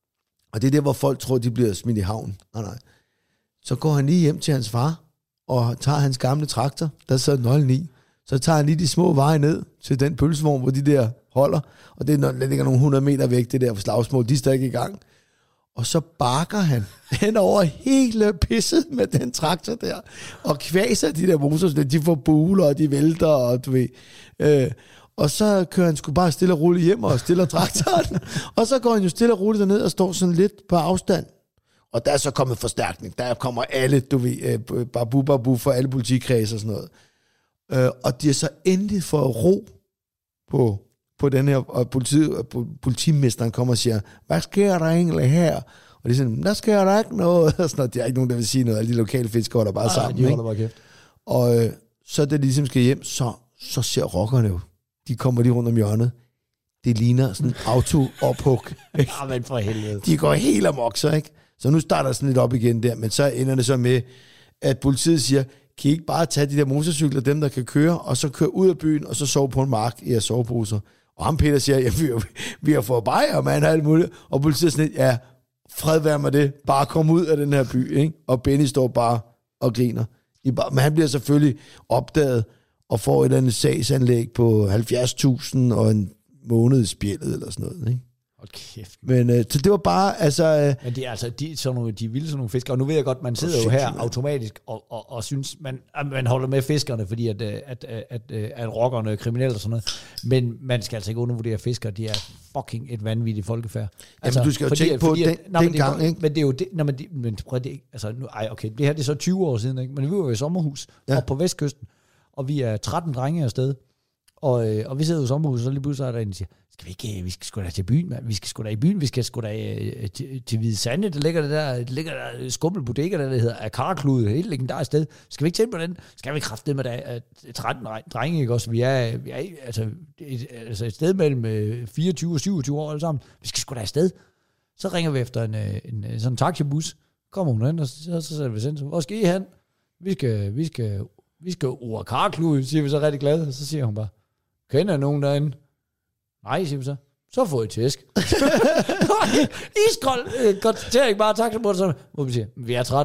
og det er der, hvor folk tror, de bliver smidt i havn. Nej, nej. Så går han lige hjem til hans far, og tager hans gamle traktor, der sidder nøglen i. Så tager han lige de små veje ned til den pølsevogn, hvor de der holder. Og det, det ligger nogle hundrede meter væk, det der for slagsmål, de er stadig i gang. Og så bakker han hen over hele pisset med den traktor der, og kvaser de der motorcykler, de får buler, og de vælter, og du ved. Øh, og så kører han sgu bare stille og roligt hjem og stiller traktoren, og så går han jo stille og roligt derned og står sådan lidt på afstand. Og der er så kommet forstærkning, der kommer alle, du ved, øh, babu babu for alle politikredse og sådan noget. Øh, og de er så endelig for at ro på... på den her, og politi, politimesteren kommer og siger, hvad sker der egentlig her? Og de siger, der sker der ikke noget. Og sådan noget. Der er ikke nogen, der vil sige noget. Alle de lokale fiskere holder bare Ej, sammen. De holder bare kæft. Og øh, så da de ligesom skal hjem, så, så ser rockerne jo. De kommer lige rundt om hjørnet. Det ligner sådan en auto-ophug. Ja, men for helvede. De går helt amok, så ikke? Så nu starter sådan lidt op igen der, men så ender det så med, at politiet siger, kan I ikke bare tage de der motorcykler, dem der kan køre, og så køre ud af byen, og så sove på en mark i jeres soveposer. Og ham Peter siger, ja, vi, vi har fået bajer, man har alt muligt. Og politiet sådan lidt, ja, fred være med det, bare kom ud af den her by, ikke? Og Benny står bare og griner. Men han bliver selvfølgelig opdaget, og får et eller andet sagsanlæg på halvfjerds tusind og en måned i spjældet, eller sådan noget, ikke? Hold kæft. Men øh, så det var bare, altså... Øh, Men det er altså, de, sådan nogle, de vilde sådan nogle fiskere, og nu ved jeg godt, man sidder jo her automatisk og, og, og synes, man, man holder med fiskerne, fordi at, at, at, at, at rockerne er kriminelle og sådan noget, men man skal altså ikke undervurdere fiskere, de er fucking et vanvittigt folkefærd. Altså, jamen, du skal jo fordi, tænke på fordi, den, nej, den gang, ikke? Men det er jo det, nej, men, det, men prøv det, altså, nu, ej, okay, det her det er så tyve år siden, ikke? Men vi var jo i sommerhus, ja. Op på Vestkysten, og vi er tretten drenge afsted, og, øh, og vi sidder i sommerhus, og så lige pludselig er der en, der siger, skal vi ikke, vi skal sgu da til byen, man. Vi skal sgu da i byen, vi skal sgu da øh, til, til Hvide Sande, der ligger det der, det ligger der skummel bodega, der, der hedder Akarklude, helt legendarisk sted. Skal vi ikke tænke på den? Skal vi kraftedeme med der tretten drenge, ikke også? Vi er, vi er altså, et, altså et sted mellem fireogtyve og syvogtyve år alle sammen. Vi skal sgu da afsted. Så ringer vi efter en, en, en sådan en taxibus. Kommer hun hen, og så, så, så sætter vi sendt. Hvor skal I hen? Vi skal, vi skal, vi skal over Akarklude, siger vi så rigtig glade. Så siger hun bare, kender jeg nogen derinde? Nej, siger vi så. Så får I tæsk. Iskold øh, konstatering bare, tak så på det. Hvor vi siger, vi er tretten.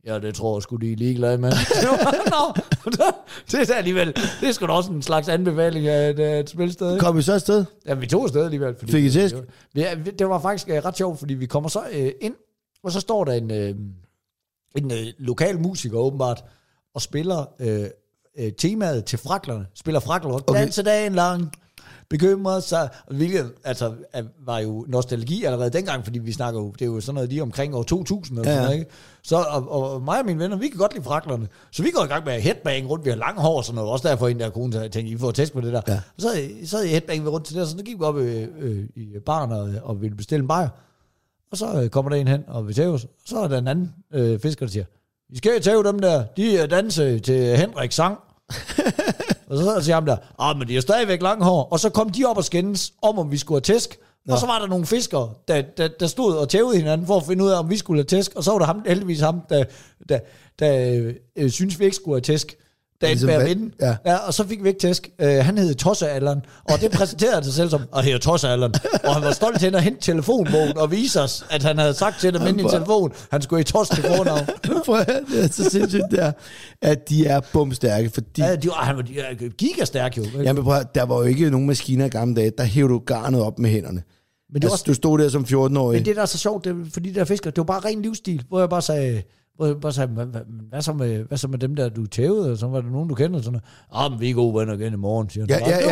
Ja, det tror jeg sgu, de er ligeglade med. Nå, det er da alligevel, det er sgu da også en slags anbefaling af et, et spilsted. Kom vi så afsted? Ja, vi tog afsted alligevel. Fordi Fik I tæsk? Det, det, det var faktisk uh, ret sjovt, fordi vi kommer så uh, ind, og så står der en, uh, en uh, lokal musiker åbenbart, og spiller uh, uh, temaet til fraklerne. Spiller frakler, okay. Danser dagen lang, bekymrer sig, hvilket altså, var jo nostalgi allerede dengang, fordi vi snakker jo, det er jo sådan noget lige omkring år to tusind, eller ja, sådan, ikke? Så, og, og mig og mine venner, vi kan godt lide fraklerne, så vi går i gang med headbang rundt, vi har lang hår og sådan noget, også derfor en der kone tænkte, I får test på det der. Ja. Og så, så havde jeg headbang rundt til det, så så gik vi op øh, øh, i baren og, og ville bestille en bajer, og så øh, kommer der en hen og vil tæve os, og så er der en anden øh, fisker, der siger, I skal jo tæve dem der, de danser til Henrik sang. Og så siger han der, ah, men de er stadigvæk lange hår. Og så kom de op og skændes om, om vi skulle have tæsk. Nå. Og så var der nogle fiskere, der, der, der stod og tævede hinanden for at finde ud af, om vi skulle have tæsk. Og så var der ham, heldigvis ham, der, der, der øh, synes vi ikke skulle have tæsk. Dagen ligesom bag vinden. Ja. Ja, og så fik vi ikke tæsk. Uh, han hed Tosse Allan, og det præsenterede sig selv som, og det er Tosse Allan. Og han var stolt til at hente telefonbogen og vise os, at han havde sagt til dem inde i telefon, han skulle i Tosse til fornavn. Det er så sindssygt der, at de er bumstærke, fordi... Ja, de var, han var de er gigastærke jo. Jamen prøv, der var jo ikke nogen maskiner i gamle dage, der hævde du garnet op med hænderne. Men det altså, også, du stod der som fjorten-årig. Men det der er så sjovt, det, fordi de der fisker, det var bare ren livsstil, hvor jeg bare sagde... Bare sagde, hvad, hvad, hvad, så med, hvad så med dem der, du tævede, og så var der nogen, du kender, sådan noget. Ah, men vi er gode venner igen i morgen, siger ja, ja, ja,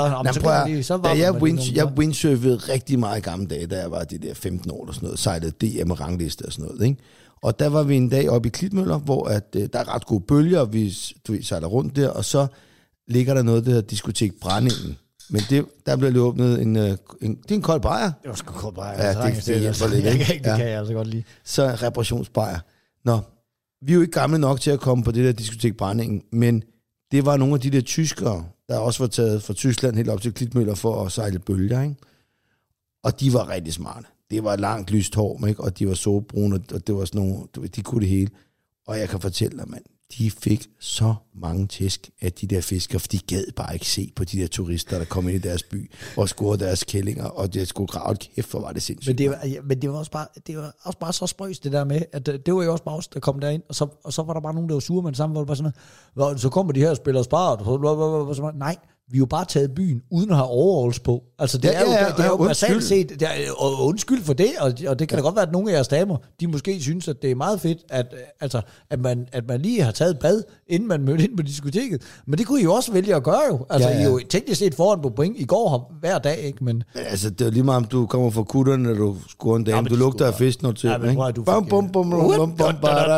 ja, ja. Jeg windsurfede windsurfede rigtig meget i gamle dage, da jeg var de der femten år, og sådan noget, sejlede D M-rangliste og sådan noget, ikke? Og der var vi en dag oppe i Klitmøller, hvor at, der er ret gode bølger, og vi, du ved, sejler rundt der, og så ligger der noget, der hedder Diskotek Brændingen. Men det, der blev åbnet en, en, en... Det er en kold bajer. Det var sgu kold bajer. Ja, det, det, det hjælper lidt, ikke? Det kan jeg altså godt lide. Så reparationsbajer. Nå, vi er jo ikke gamle nok til at komme på det der Diskotek Brændingen, men det var nogle af de der tyskere, der også var taget fra Tyskland helt op til Klitmøller for at sejle bølger, ikke? Og de var rigtig smarte. Det var langt lyst hår, ikke? Og de var så brune, og det var sådan nogle, de kunne det hele. Og jeg kan fortælle dig, mand, de fik så mange tæsk af de der fiskere, for de gad bare ikke se på de der turister, der kom ind i deres by og scorede deres kællinger, og det skulle grave et kæft, for var det sindssygt. Men det var, ja, men det var også bare, det var også bare så spøjs, det der med, at det, det var jo også bare os, der kom derind, og så, og så var der bare nogen, der var sure med det samme, hvor det bare sådan noget, så kommer de her og spiller spart, nej, vi er jo bare taget byen, uden at have overholds på. Altså, det ja, er jo, ja, ja, det er jo basalt set, det er, og undskyld for det, og, og det kan ja. da godt være, at nogle af jeres damer, de måske synes, at det er meget fedt, at, altså, at, man, at man lige har taget bad, inden man mødte ind på diskoteket. Men det kunne I jo også vælge at gøre jo. Altså, ja, ja. I er jo teknisk set foran på point i går her, hver dag, ikke? Men, men altså, det er lige meget, om du kommer fra kutterne, når du scorer en dame. Ja, du lugter af fisk, når til, ja, ikke? Bum, bum, bum, bum, bum,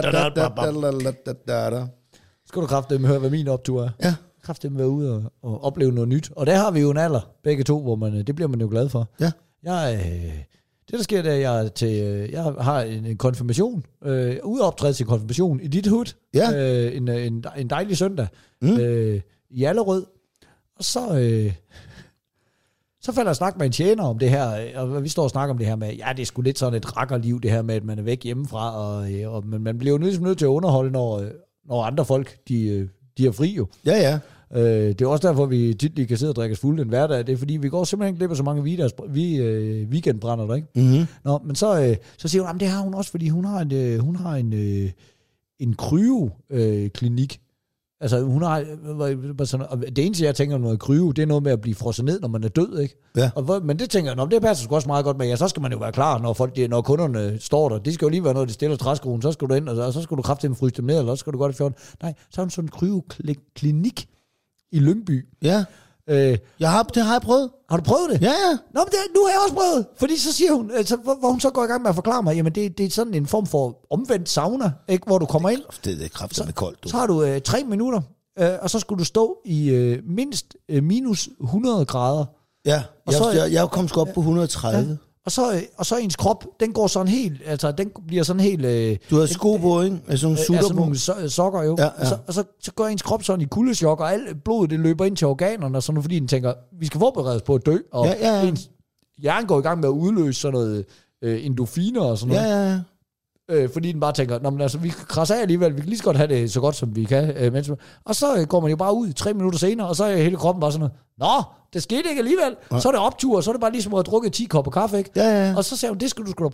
skal du kraftedeme høre, hvad min optur er? Ja. Kraftedeme være ude og, og opleve noget nyt. Og der har vi jo en alder, begge to, hvor man, det bliver man jo glad for. Ja. Jeg, det der sker, det er, jeg, til, jeg har en, en konfirmation, øh, udoptræde til konfirmation i dit hud, ja. øh, en, en, en dejlig søndag, mm. øh, i Allerød. Og så, øh, så falder jeg snak med en tjener om det her, og vi står og snakker om det her med, ja, det er sgu lidt sådan et rakkerliv, det her med, at man er væk hjemmefra, og, og man, man bliver jo nødt, nødt til at underholde, når, når andre folk, de, de er fri jo. Ja, ja. Øh, det er også derfor, vi tit lige kan sidde og drikke os fuldt en hverdag. Det er fordi, vi går simpelthen glip af så mange weekend, vi, øh, weekendbrænder der, ikke? Mm-hmm. Nå, men så, øh, så siger hun, at det har hun også, fordi hun har en, øh, hun har en, øh, en kryo-klinik. Øh, altså, hun har, øh, sådan, det eneste, jeg tænker, noget kryo, det er noget med at blive frosset ned, når man er død, ikke? Ja. Og, men det tænker jeg, det passer sgu også meget godt med, ja, så skal man jo være klar, når, folk, når kunderne står der. Det skal jo lige være noget, de stiller træskoen, så skal du ind, og så skal du kraftigt fryse dem ned, eller så skal du godt i fjorten. Nej, så har hun sådan en kryo-klinik i Lyngby. Ja. Øh, jeg har, det har jeg prøvet. Har du prøvet det? Ja, ja. Nå, men det, nu har jeg også prøvet. Fordi så siger hun, altså, hvor, hvor hun så går i gang med at forklare mig, jamen det, det er sådan en form for omvendt sauna, ikke, hvor du kommer ind. Det er kraftigt med koldt. Du. Så har du øh, tre minutter, øh, og så skulle du stå i øh, mindst øh, minus hundrede grader. Ja, og jeg, så, jeg, jeg kom sgu op på et hundrede og tredive. Ja. Og så, og så ens krop, den går sådan helt, altså den bliver sådan helt... Øh, du har sko på, ikke? Altså nogle sutter altså nogle so- sokker jo. Ja, ja. Og, så, og så, så går ens krop sådan i kuldechok, og alt blodet det løber ind til organerne, og sådan, fordi den tænker, vi skal forberede os på at dø, og ja, ja, ja. ens hjerne går i gang med at udløse sådan noget øh, endorfiner og sådan noget. Ja, ja, ja. Øh, fordi den bare tænker, nå, men altså, vi krasser af alligevel, vi kan lige så godt have det så godt, som vi kan. Øh, mens, og så øh, går man jo bare ud tre minutter senere, og så er hele kroppen bare sådan noget, nå, det skete ikke alligevel. Ja. Så er det optur, og så er det bare ligesom at have drukket ti kopper kaffe, ikke? Ja, ja, ja. Og så sagde hun, det skal du sgu da prøve.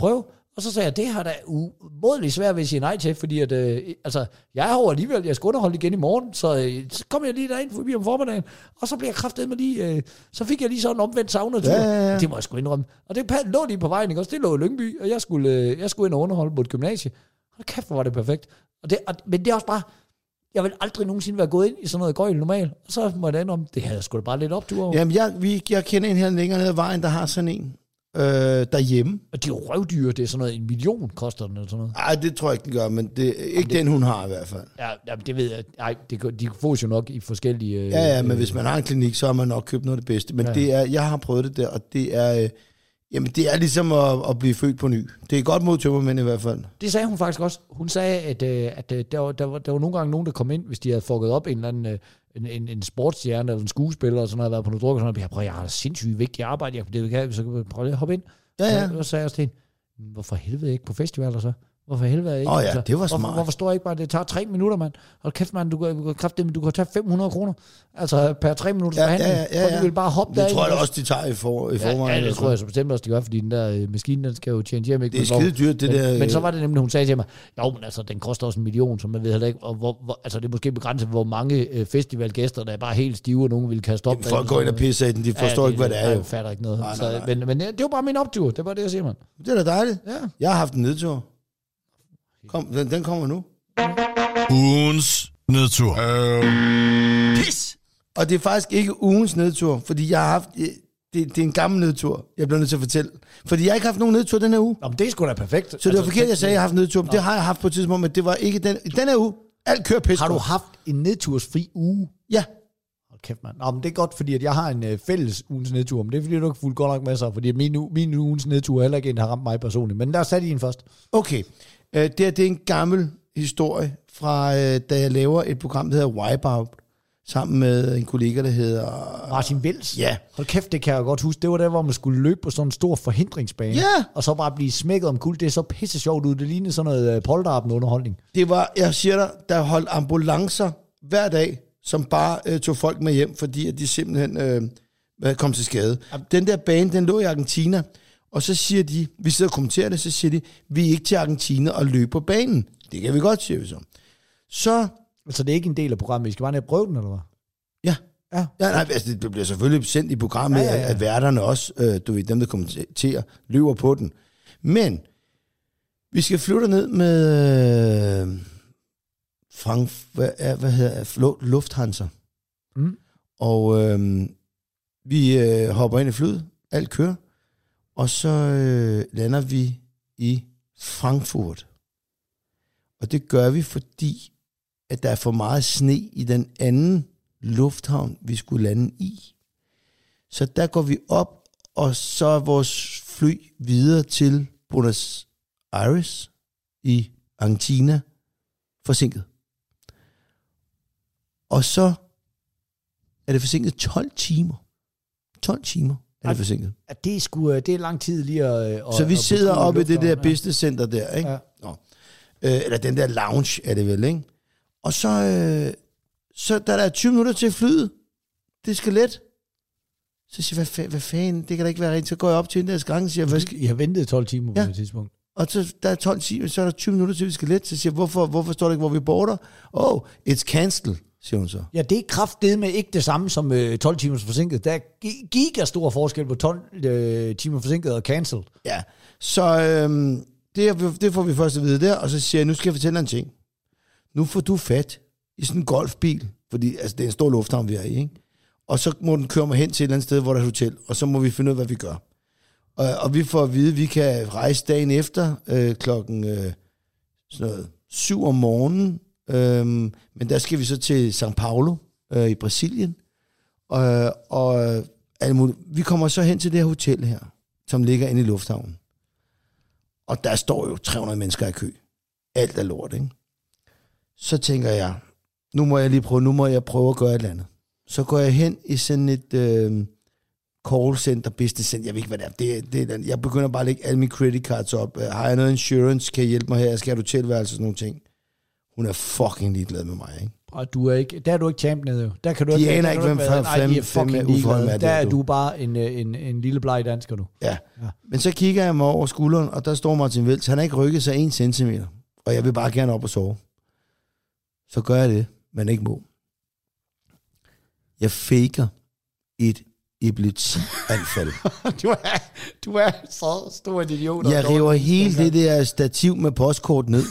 Og så sagde jeg, det har da umådeligt svært ved at sige nej til, fordi at, øh, altså, jeg er over alligevel, jeg skal underholde igen i morgen, så, øh, så kom jeg lige derind forbi om formiddagen, og så blev jeg kraftedeme lige, øh, så fik jeg lige sådan en omvendt savnetur. Ja, ja, ja. Det må jeg sgu indrømme. Og det lå lige på vejen, ikke også? Det lå i Lyngby, og jeg skulle, øh, jeg skulle ind og underholde på et gymnasie. Og kæft, hvor var det perfekt. Og det, og, men det er også bare, jeg vil aldrig nogensinde være gået ind i sådan noget gøjl normalt. Og så må jeg da om, det havde jeg sgu da bare lidt optur over. Jamen, jeg, vi, jeg kender en her længere ned ad vejen, der har sådan en øh, derhjemme. Og de er jo røvdyre, det er sådan noget, en million koster den eller sådan noget. Nej, det tror jeg ikke, den gør, men det er ikke det, den, hun har i hvert fald. Ja, jamen, det ved jeg. Nej, det, de får jo nok i forskellige... Øh, ja, ja, men øh, hvis man har en klinik, så har man nok købt noget af det bedste. Men ja. det er, jeg har prøvet det der, og det er... Øh, Jamen, det er ligesom at, at blive født på ny. Det er godt mod tømmermænd i hvert fald. Det sagde hun faktisk også. Hun sagde, at, at der, var, der, var, der var nogle gange nogen, der kom ind, hvis de havde fucket op en eller anden en, en, en sportsstjerne eller en skuespiller, og sådan noget, været på noget druk, og sådan noget. Jeg prøver, jeg har sindssygt vigtigt arbejde, jeg det kan, så kan jeg prøve at hoppe ind. Ja, ja. Og så sagde jeg også til hende, hvorfor helvede ikke på festivaler så? Hvorfor helvede ikke? Åh oh, ja, altså, det var smart. Hvorfor, hvorfor står jeg ikke bare, det tager tre minutter, mand? Hold kæft, mand, du kan kræfte det, du kan tage fem hundrede kroner. Altså per tre minutters ja, behandling. Ja, ja, ja, ja. Og du vil bare hoppe der. Det tror jeg også, de tager i, for, i forvejen. Ja, ja, det tror jeg så bestemt også, de gør, fordi den der maskine, den skal jo tjene hjem. Ikke? Det er skide dyrt, det men, der. Men så var det nemlig, hun sagde til mig, jo, men altså, den koster også en million, så man ved heller ikke, og hvor, hvor, altså det er måske begrænset, hvor mange festivalgæster, der er bare helt stive, og nogen vil kaste op. Jamen, folk går ind og pisser i den, de forstår ja, ikke, hvad det er. Jeg fatter ikke noget. Nej, nej, nej. Så, men, men det var bare min optur, det var det, jeg siger, man. Det er da dejligt. Ja. Jeg har haft en nedtur. Kom, den, den kommer nu. Ugens nedtur. Øh. Pis! Og det er faktisk ikke ugens nedtur, fordi jeg har haft... Det, det er en gammel nedtur, jeg bliver nødt til at fortælle. Fordi jeg har ikke haft nogen nedtur den her uge. Nå, men det er sgu da perfekt. Så det var altså, forkert, jeg sagde, at jeg har haft nedtur. Det har jeg haft på et tidspunkt, men det var ikke den, den her uge. Alt kører pis. Har du haft en nedtursfri uge? Ja. Hold kæft, mand. Nå, men det er godt, fordi at jeg har en uh, fælles ugens nedtur. Men det er fordi, du ikke fuldt godt nok med sig. Fordi min, min ugens nedtur er heller ikke en, der har ramt mig personligt. Men der er sat i en først. Okay. Uh, det, er, det er en gammel historie fra, uh, da jeg laver et program, der hedder Wipeout, sammen med en kollega, der hedder... Martin Vils? Ja. Hold kæft, det kan jeg godt huske. Det var der, hvor man skulle løbe på sådan en stor forhindringsbane. Ja. Og så bare blive smækket om kul. Det er så pisse sjovt ud. Det lignede sådan noget uh, polterappen underholdning. Det var, jeg siger dig, der holdt ambulancer hver dag, som bare uh, tog folk med hjem, fordi at de simpelthen uh, kom til skade. Den der bane, den lå i Argentina, og så siger de, vi sidder og kommenterer det, så siger de, vi er ikke til Argentina og løber på banen. Det kan vi godt, siger vi så. Så... Så det er ikke en del af programmet, vi skal bare ned og prøve den, eller hvad? Ja. Ja, ja nej, altså det bliver selvfølgelig sendt i programmet, ja, ja, ja. At værterne også, øh, du ved, dem der kommenterer, løber på den. Men vi skal flytte ned med øh, Frank, hvad, hvad hedder Lufthansa. Mm. Og øh, vi øh, hopper ind i flyet, alt kører, og så øh, lander vi i Frankfurt. Og det gør vi, fordi at der er for meget sne i den anden lufthavn, vi skulle lande i. Så der går vi op, og så er vores fly videre til Buenos Aires i Argentina forsinket. Og så er det forsinket tolv timer. tolv timer er det forsinket. At det, er sgu, det er lang tid lige at... at så vi at sidder oppe i det der business center der, ikke? Ja. Nå. Øh, eller den der lounge er det vel, ikke? Og så, øh, så da der er tyve minutter til flyet, det skal let. Så siger jeg, hvad, hvad fanden, det kan da ikke være rigtigt. Så går jeg op til den der skranke og siger, hvad skal... I har ventet tolv timer ja. på det tidspunkt. Og så der er tolv timer, så er der tyve minutter til, vi skal let. Så siger jeg, hvorfor, hvorfor står det ikke, hvor vi border? Oh, it's cancelled, siger hun så. Ja, det er kraftedeme ikke det samme som øh, tolv timers forsinket. Der er giga stor forskel på tolv øh, timer forsinket og cancelled. Ja, så øh, det, det får vi først at vide der, og så siger jeg, nu skal jeg fortælle dig en ting. Nu får du fat i sådan en golfbil, fordi altså, det er en stor lufthavn, vi er i, ikke? Og så må den køre mig hen til et eller andet sted, hvor der er et hotel, og så må vi finde ud af, hvad vi gør. Og, og vi får at vide, at vi kan rejse dagen efter øh, klokken øh, sådan noget, syv om morgenen, øh, men der skal vi så til São Paulo øh, i Brasilien, og, og altså, vi kommer så hen til det her hotel her, som ligger inde i lufthavnen. Og der står jo tre hundrede mennesker i kø. Alt er lort, ikke? Så tænker jeg, nu må jeg lige prøve, nu må jeg prøve at gøre et eller andet. Så går jeg hen i sådan et øh, call center, business center, jeg ved ikke, hvad det er. Det, det er jeg begynder bare at lægge alle mine credit cards op. Har jeg noget insurance, kan jeg hjælpe mig her? Skal jeg have hotelværelse og sådan nogle ting? Hun er fucking ligeglad med mig, ikke? Og du er ikke, der er du ikke champ nede, jo. Der kan du de ikke, aner der ikke, kan hvem du fem, nej, de er fem, fucking fem er uforholdet med. Der er du. du bare en, en, en lille bleg dansker, du. Ja. Ja. Men så kigger jeg mig over skulderen, og der står Martin Welz. Han har ikke rykket sig en centimeter. Og jeg vil bare gerne op og sove. Så gør jeg det, men ikke må. Jeg faker et epilepsianfald. du, er, du er så stor en idiot. Jeg river hele det der stativ med postkort ned.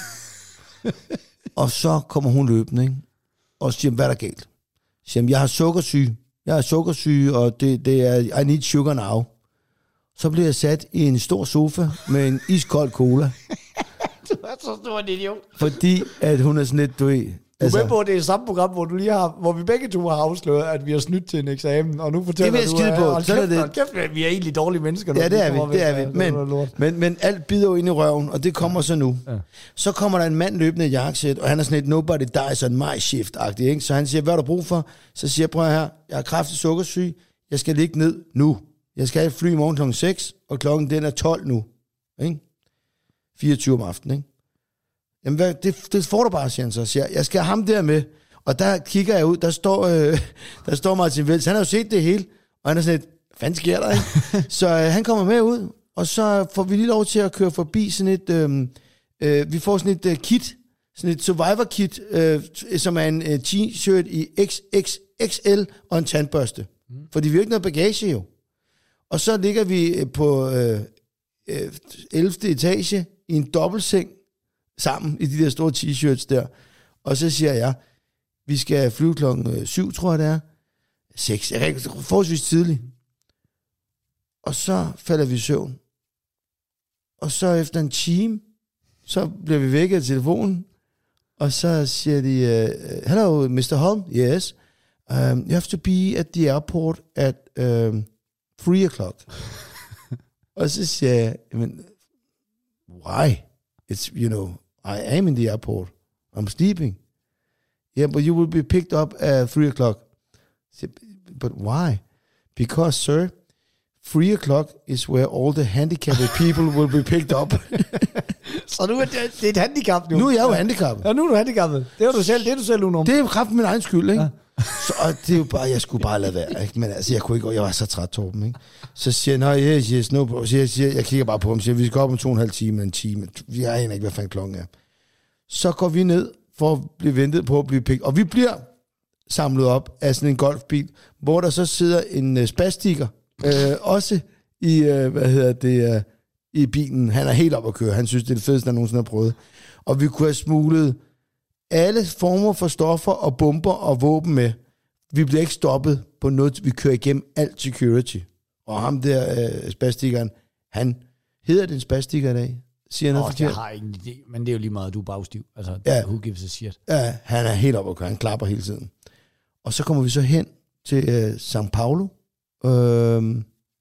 Og så kommer hun løbende, ikke? Og siger, hvad er der galt? Jeg siger, jeg har sukkersyge. Jeg har sukkersyge, og det, det er, I need sugar now. Så bliver jeg sat i en stor sofa med en iskold cola. Du er så stor en idiot. Fordi at hun er sådan lidt, du ved... Du er med på, at det er samme program, hvor, du lige har, hvor vi begge to har afsløret, at vi har snydt til en eksamen, og nu fortæller det vil jeg du, skide på. at så er det. Kæft, vi er egentlig dårlige mennesker. Ja, det er vi, det er vi. Men, men, men alt bider jo ind i røven, og det kommer så nu. Ja. Så kommer der en mand løbende i jakkesæt, og han er sådan et nobody dies on my shift-agtig, ikke? Så han siger, hvad har du brug for? Så siger jeg, prøv her, jeg har kraftig sukkersyge, jeg skal ligge ned nu. Jeg skal have et fly i morgen klokken seks, og klokken den er tolv nu. Ikke? fireogtyve om aftenen, ikke? Jamen, hvad, det, det får du bare, siger han så. Siger, jeg skal have ham der med. Og der kigger jeg ud, der står, øh, der står Martin Welz. Han har jo set det hele, og han er sådan et, hvad fanden sker der, ikke? Så øh, han kommer med ud, og så får vi lige lov til at køre forbi sådan et, øh, øh, vi får sådan et øh, kit, sådan et survivor kit, øh, som er en øh, t-shirt i X X X L og en tandbørste. Mm. Fordi vi har ikke noget bagage jo. Og så ligger vi på øh, øh, ellevte etage i en dobbeltseng sammen i de der store t-shirts der. Og så siger jeg, vi skal flyve klokken syv, tror jeg det er. Seks. Jeg kan ikke forholdsvis tidligt. Og så falder vi i søvn. Og så efter en time, så bliver vi vækket af telefonen. Og så siger de, uh, hello, mister Holm. Yes. Um, you have to be at the airport at um, three o'clock. Og så siger jeg, men, why? It's, you know, I am in the airport. I'm sleeping. Yeah, but you will be picked up at three o'clock. But why? Because, sir, three o'clock is where all the handicapped people will be picked up. Så nu er det, det er et handicap nu. Nu er jeg jo handicappet. Ja, nu er du handicappet. Det er du selv, det er du selv nu. Det er jo kraft min egen skyld, ikke? Ja. Så og det er jo bare, jeg skulle bare lade være, ikke? Men altså, jeg kunne ikke, jeg var så træt, Torben, ikke? Så siger jeg, nej, yes, yes, no, så jeg, siger, jeg kigger bare på ham, siger, vi skal op om to og en halv time, en time. Jeg aner ikke, hvad fanden klokken er. Så går vi ned for at blive ventet på at blive picked. Og vi bliver samlet op af sådan en golfbil, hvor der så sidder en uh, spastiker, øh, også i, uh, hvad hedder det, uh, i bilen. Han er helt op at køre. Han synes, det er det fedeste, han nogensinde har prøvet. Og vi kunne have smuglet alle former for stoffer og bomber og våben med. Vi bliver ikke stoppet på noget. Vi kører igennem alt security. Og ham der, uh, spastikeren, han hedder den spastiker i dag. Siger han oh, noget forkert? Jeg har ingen idé, men det er jo lige meget, du er bagstiv. Altså, ja. Who gives a shit? Ja, han er helt op at køre. Han klapper hele tiden. Og så kommer vi så hen til øh, São Paulo. Øh,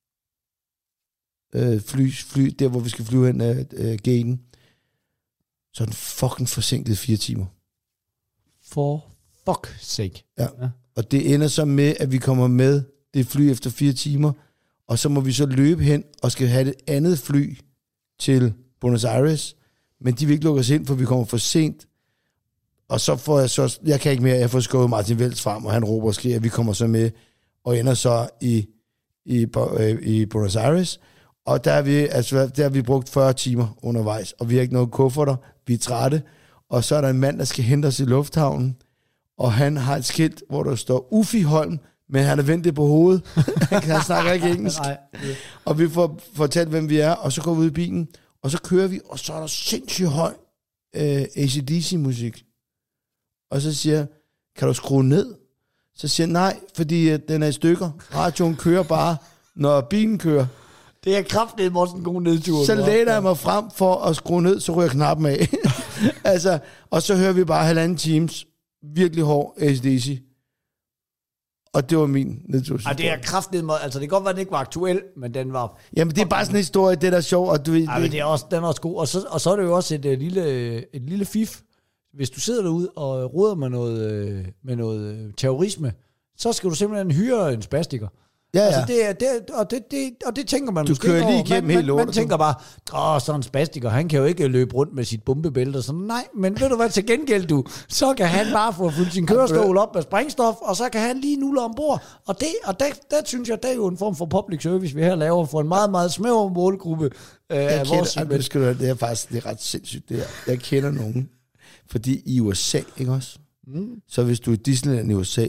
øh, fly, fly, der hvor vi skal flyve hen af øh, gaten. Så er den fucking forsinket fire timer. For fuck sake. Ja. ja. Og det ender så med, at vi kommer med det fly efter fire timer. Og så må vi så løbe hen og skal have det andet fly til Buenos Aires. Men de vil ikke lukke os ind, for vi kommer for sent. Og så får jeg så, jeg kan ikke mere, jeg får skåret Martin Welz frem, og han råber og skriger, at vi kommer så med, og ender så i, i, i Buenos Aires. Og der har vi, altså, der har vi brugt fyrre timer undervejs, og vi har ikke noget kufferter, vi er trætte. Og så er der en mand, der skal hente os i lufthavnen, og han har et skilt, hvor der står Uffi Holm, men han er vendt det på hovedet. Han snakker ikke engelsk. Og vi får fortalt, hvem vi er, og så går vi ud i bilen, og så kører vi, og så er der sindssygt høj øh, A C D C-musik. Og så siger jeg, kan du skrue ned? Så siger jeg, nej, fordi uh, den er i stykker. Radioen kører bare, når bilen kører. Det er kraftigt, Morten, god nedtur. Så læner jeg mig frem for at skrue ned, så ryger knappen af. altså, og så hører vi bare halvanden times virkelig hård A C D C. Og det var min nedturshistorie. Og det er kraftigt, altså det kan godt være, at den ikke var aktuel, men den var... Jamen det er bare sådan en historie, det der er sjov. Og du, ja, men det er også, den er også god. Og så, og så er det jo også et, et, lille, et lille fif. Hvis du sidder derude og roder med noget, med noget terrorisme, så skal du simpelthen hyre en spastiker. Ja, ja. Altså, det er, det, er- og, det, det, og det tænker man Du måske kører ikke lige over. igennem man, hele man, lortet, man tænker bare, åh, sådan en spastiker, han kan jo ikke løbe rundt med sit bombebælte. Så nej, men ved du hvad, til gengæld du, så kan han bare få fyldt sin kørestol op med sprængstof, og så kan han lige nulle ombord. Og det, og der, der synes jeg, det er jo en form for public service, vi her laver for en meget, meget smæver målgruppe øh, Jeg af vores kender, det, skal du høre, det er faktisk det er ret sindssygt, det her. Jeg kender nogen, fordi i U S A, ikke også? Mm. Så hvis du er i Disneyland i U S A,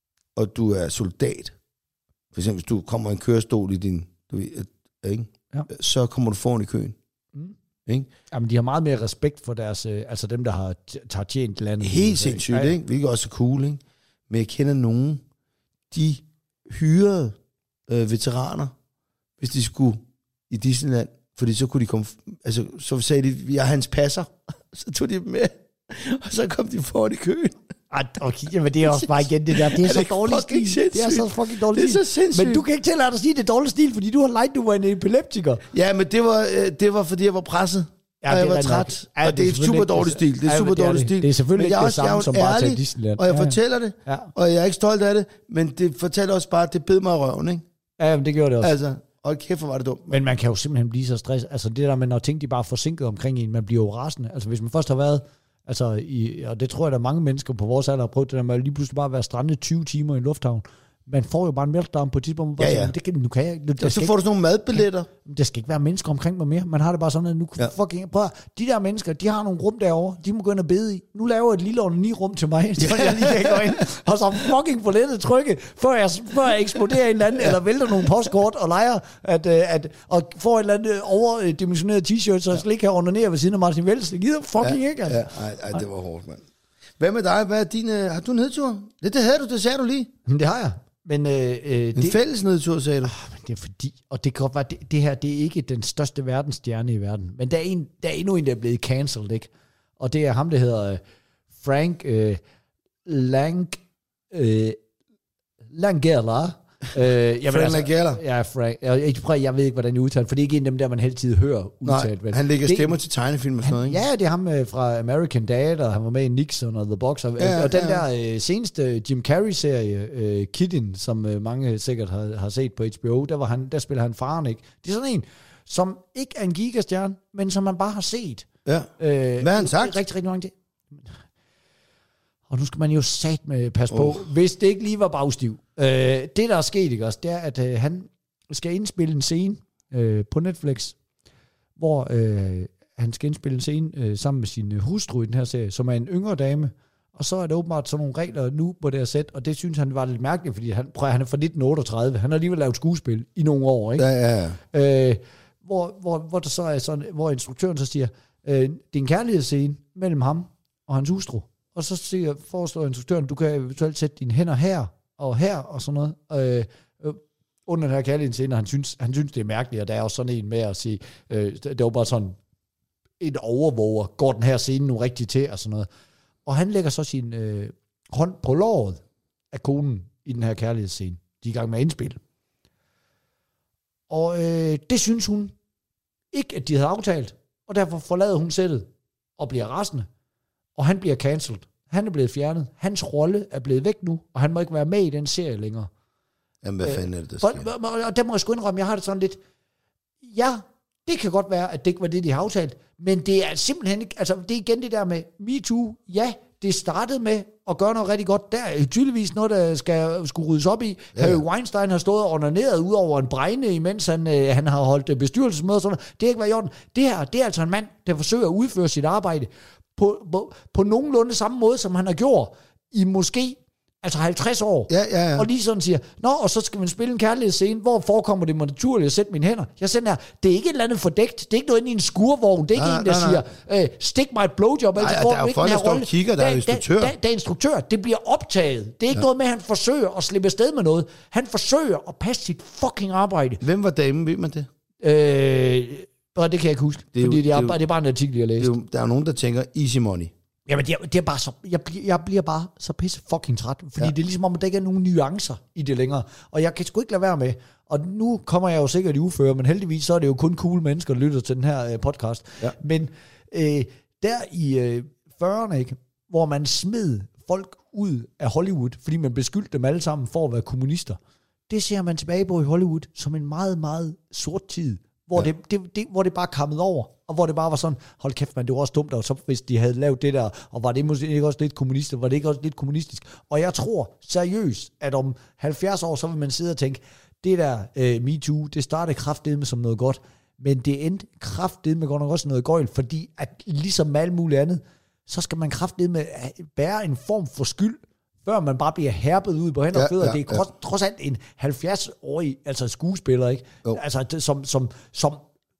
og du er soldat, for eksempel hvis du kommer i en kørestol i din, du ved, ikke? Ja. Så kommer du foran i køen. Mm. Ikke? Jamen, de har meget mere respekt for deres, øh, altså dem, der har, har tjent landet. Helt sindssygt, ja, ja. ikke? Hvilket også er cool, ikke? Men jeg kender nogen, de hyrede øh, veteraner, hvis de skulle i Disneyland, fordi så kunne de komme, altså så sagde de, jeg er hans passer, så tog de dem med, og så kom de foran i køen. Ej, okay, jamen det er også bare igen det der, det er, Er så det dårlig fucking stil. Det er så sindssygt? fucking dårlig Det er stil. så sindssygt. Men du kan ikke tillade dig at sige, at det er dårlig stil, fordi du har leget, du var en epileptiker. Ja, men det var, øh, det var fordi jeg var presset, Ja, og det jeg er var rigtig træt, nok. Ja, og det er selvfølgelig super ikke dårlig det- stil, det er Ja, super men det er dårlig det. stil. Det er selvfølgelig Men ikke jeg det også- samme jeg er jo som bare at tage ærlig, Disneyland. og jeg Ja, ja. fortæller det, Ja. og jeg er ikke stolt af det, men det fortæller også bare, at det bed mig i røven, ikke? Ja, men det gjorde det også. Altså, og kæft, hvor var det dumt. Men man kan jo simpelthen blive så stresset. Altså det der med, når ting de bare er forsinket omkring en, man bliver jo rasende. Altså hvis man først har været, altså i, og det tror jeg, der er mange mennesker på vores alder har prøvet det der med at lige pludselig bare være strandet tyve timer i en lufthavn. Man får jo bare en meltdown på et tidspunkt. Man bare Ja, siger, ja. "Men det kan, nu kan jeg ikke. Og så får du sådan nogle madbilletter. Der skal ikke være mennesker omkring mig mere. Man har det bare sådan, at nu Ja. ja. fucking... Prøv at, de der mennesker, de har nogle rum derovre. De må gå ind og bede i. Nu laver jeg et lille onani-rum til mig, så jeg lige kan gå ind. Og så fucking få lettet trykke, før jeg, før jeg eksploderer en eller anden, eller vælter nogle postkort og leger, at, øh, at, og får et eller andet overdimensioneret t-shirt, så jeg slet ikke kan onanere ved siden af Martin Wells. Det gider fucking ja, ikke, altså. Ja, ej, ej, det var hårdt, mand. Hvad med dig? Hvad er din, øh, har du en nedtur? Det, det havde du, det sagde du lige. Men det har jeg. Men, øh, øh, En det, fælles nedtur, sagde du. men det er fordi, og det kan godt være, det, det her, det er ikke den største verdensstjerne i verden, men der er, en, der er endnu en, der er blevet cancelled, ikke? Og det er ham, der hedder øh, Frank øh, Lang, øh, Langella. Øh, jamen, Frank Langella? Ja, Frank. Jeg, jeg, prøv, jeg ved ikke, hvordan det udtalt, for det er ikke en af dem der, man hele tiden hører udtalt. Nej, han lægger det, stemmer til tegnefilm og sådan noget, ikke? Ja, det er ham øh, fra American Dad, og han var med i Nixon og The Boxer. Ja, Ja, og den ja. der øh, seneste Jim Carrey-serie, øh, Kiddin, som øh, mange sikkert har, har set på H B O, der, var han, der spiller han faren, ikke? Det er sådan en, som ikke er en gigastjerne, men som man bare har set. Ja. Øh, Hvad har han sagt? Rigtig, rigtig mange ting. Og nu skal man jo sat med passe på, Oh. hvis det ikke lige var bagstiv. Øh, det, der er sket, ikke også, det er, at øh, han skal indspille en scene øh, på Netflix, hvor øh, han skal indspille en scene øh, sammen med sin øh, hustru i den her serie, som er en yngre dame. Og så er der åbenbart sådan nogle regler nu på det her sæt, og det synes han var lidt mærkeligt, fordi han, prøv, han er fra nitten otteogtredive. Han har alligevel lavet skuespil i nogle år, ikke? Ja, ja, ja. Øh, hvor, hvor, hvor der så er sådan, hvor instruktøren så siger, øh, det er en kærlighedsscene mellem ham og hans hustru. Og så siger, foreslår instruktøren, du kan eventuelt sætte dine hænder her og her og sådan noget. Øh, øh, under den her kærlighedsscene, og han synes, han synes, det er mærkeligt, og der er også sådan en med at sige, øh, det var bare sådan en overvåger, går den her scene nu rigtig til, og sådan noget. Og han lægger så sin øh, hånd på låret af konen i den her kærlighedsscene. De er i gang med at indspille. Og øh, det synes hun ikke, at de havde aftalt, og derfor forlader hun sættet og bliver rasende, og han bliver cancelled. Han er blevet fjernet. Hans rolle er blevet væk nu, og han må ikke være med i den serie længere. Jamen, hvad fanden er det, der For, sker? og der må jeg sgu indrømme, jeg har det sådan lidt, ja, det kan godt være, at det ikke var det, de har aftalt, men det er simpelthen ikke, altså det er igen det der med MeToo, ja, det startede med at gøre noget rigtig godt. Der er tydeligvis noget, der skal skulle ryddes op i. Ja. Harvey Weinstein har stået og onaneret ud over en bregne, imens han, øh, han har holdt bestyrelsesmøder og sådan noget. Det har ikke været i orden. Det her, det er altså en mand, der forsøger at udføre sit arbejde på, på, på nogenlunde samme måde, som han har gjort i måske altså halvtreds år. Ja, ja, ja. Og lige sådan siger, nå, og så skal man spille en kærlighedsscene, hvor forekommer det mig naturligt at sætte mine hænder. Jeg sender her, det er ikke et eller andet fordækt, det er ikke noget inde i en skurvogn, det er ikke Nej, en, der nej, nej. siger, øh, stik mig et blowjob, Nej, altså der får er du jo ikke folk, den her der står og rolle. kigger, der er instruktør. Der, der, der er instruktør, det bliver optaget. Det er ikke ja. noget med, at han forsøger at slippe afsted med noget. Han forsøger at passe sit fucking arbejde. Hvem var damen, ved man det? Øh, og det kan jeg ikke huske, Det er jo- fordi det er, det er jo- bare, det er bare en artikel, jeg Det er læste. jo, der er jo nogen, der tænker, easy money. Jamen, det er, det er bare så, jeg, bliver, jeg bliver bare så pisse fucking træt, fordi ja. det er ligesom om, at der ikke er nogen nuancer i det længere, og jeg kan sgu ikke lade være med, og nu kommer jeg jo sikkert i uføre, men heldigvis så er det jo kun cool mennesker, der lytter til den her øh, podcast, Ja. men øh, der i øh, fyrrerne, ikke, hvor man smed folk ud af Hollywood, fordi man beskyldte dem alle sammen for at være kommunister, det ser man tilbage på i Hollywood som en meget, meget sort tid, hvor, ja. det, det, det, hvor det bare kammede over, og hvor det bare var sådan, hold kæft man, det var også dumt, og så hvis de havde lavet det der, og var det måske ikke også lidt kommunistisk, var det ikke også lidt kommunistisk, og jeg tror seriøst, at om halvfjerds år, så vil man sidde og tænke, det der uh, MeToo, det startede kraftedeme som noget godt, men det endte kraftedeme godt nok også noget gøjl, fordi at ligesom med alt muligt andet, så skal man kraftedeme bære en form for skyld, før man bare bliver herpet ud på hænder og fødder. Ja, ja, det er trods, ja. trods alt en halvfjerds-årig altså skuespiller, ikke? Altså, som, som, som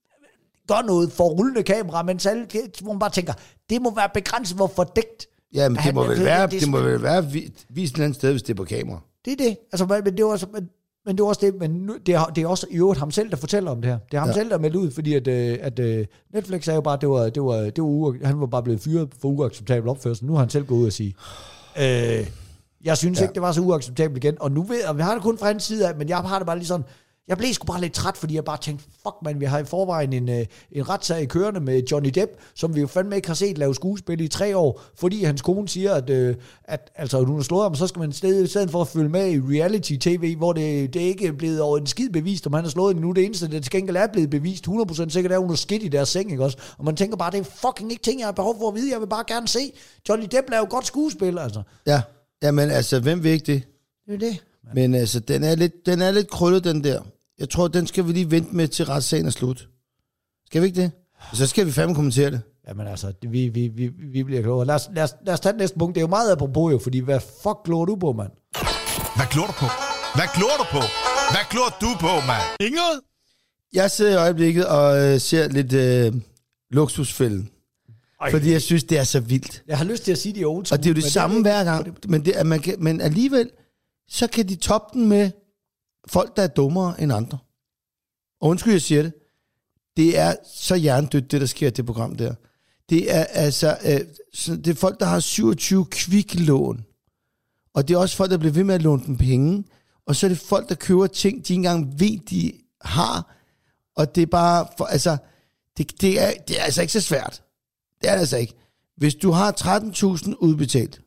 gør noget for rullende kamera, men så alle, hvor man bare tænker, det må være begrænset, hvor fordækt. Ja, men det han, må vel være, det, det må vel være vist et eller andet sted, hvis det er på kamera. Det er det. Altså, men det er også, men, men det er også det, men nu, det, er, det er også i øvrigt ham selv, der fortæller om det her. Det er ham ja. selv, der melder ud, fordi at, at, at Netflix sagde jo bare, det var, det var, det var han var bare blevet fyret for uacceptabel opførsel. Nu har han selv gået ud og sige, øh, jeg synes ja. ikke, det var så uacceptabelt igen. Og nu ved jeg, vi har det kun fra hans side af, men jeg har det bare lige sådan, jeg blev sgu bare lidt træt, fordi jeg bare tænkte, fuck man, vi har i forvejen en, en retssag i kørende med Johnny Depp, som vi jo fandme ikke har set lave skuespil i tre år, fordi hans kone siger, at, at altså, hun har slået ham, så skal man i stedet for at følge med i reality-tv, hvor det, det ikke er blevet over en skid bevist, om han har slået hende nu. Det eneste, det til gengæld er blevet bevist hundrede procent sikkert, er, at hun er skidt i deres seng, ikke også? Og man tænker bare, det er fucking ikke ting, jeg har behov for at vide. Jeg vil bare gerne se Johnny Depp lave godt skuespil, altså. Ja. Jamen altså, hvem vil ikke det? Det er det. Men altså, den er lidt, den er lidt krøllet, den der. Jeg tror, den skal vi lige vente med til retssagen er slut. Skal vi ikke det? Så skal vi fandme kommentere det. Jamen altså, vi, vi, vi, vi bliver klogere. Lad os, lad, os, lad os tage det næste punkt. Det er jo meget apropos jo, fordi hvad fuck glor du på, mand? Hvad glor du på? Hvad glor du på? Hvad glor du på, mand? Inget? Jeg sidder i øjeblikket og øh, ser lidt øh, Luksusfælden. Ej, fordi jeg synes, det er så vildt. Jeg har lyst til at sige, de er old school. Og det er jo det samme det hver gang. Men, det, at man kan, men alligevel, så kan de toppe den med folk, der er dummere end andre. Og undskyld, jeg siger det. Det er så hjernedødt, det der sker i det program der. Det er altså, øh, det er folk, der har syvogtyve kviklån. Og det er også folk, der bliver ved med at låne dem penge. Og så er det folk, der køber ting, de ikke engang ved, de har. Og det er bare, for, altså, det, det, er, det er altså ikke så svært. Det er det altså ikke. Hvis du har tretten tusind udbetalt,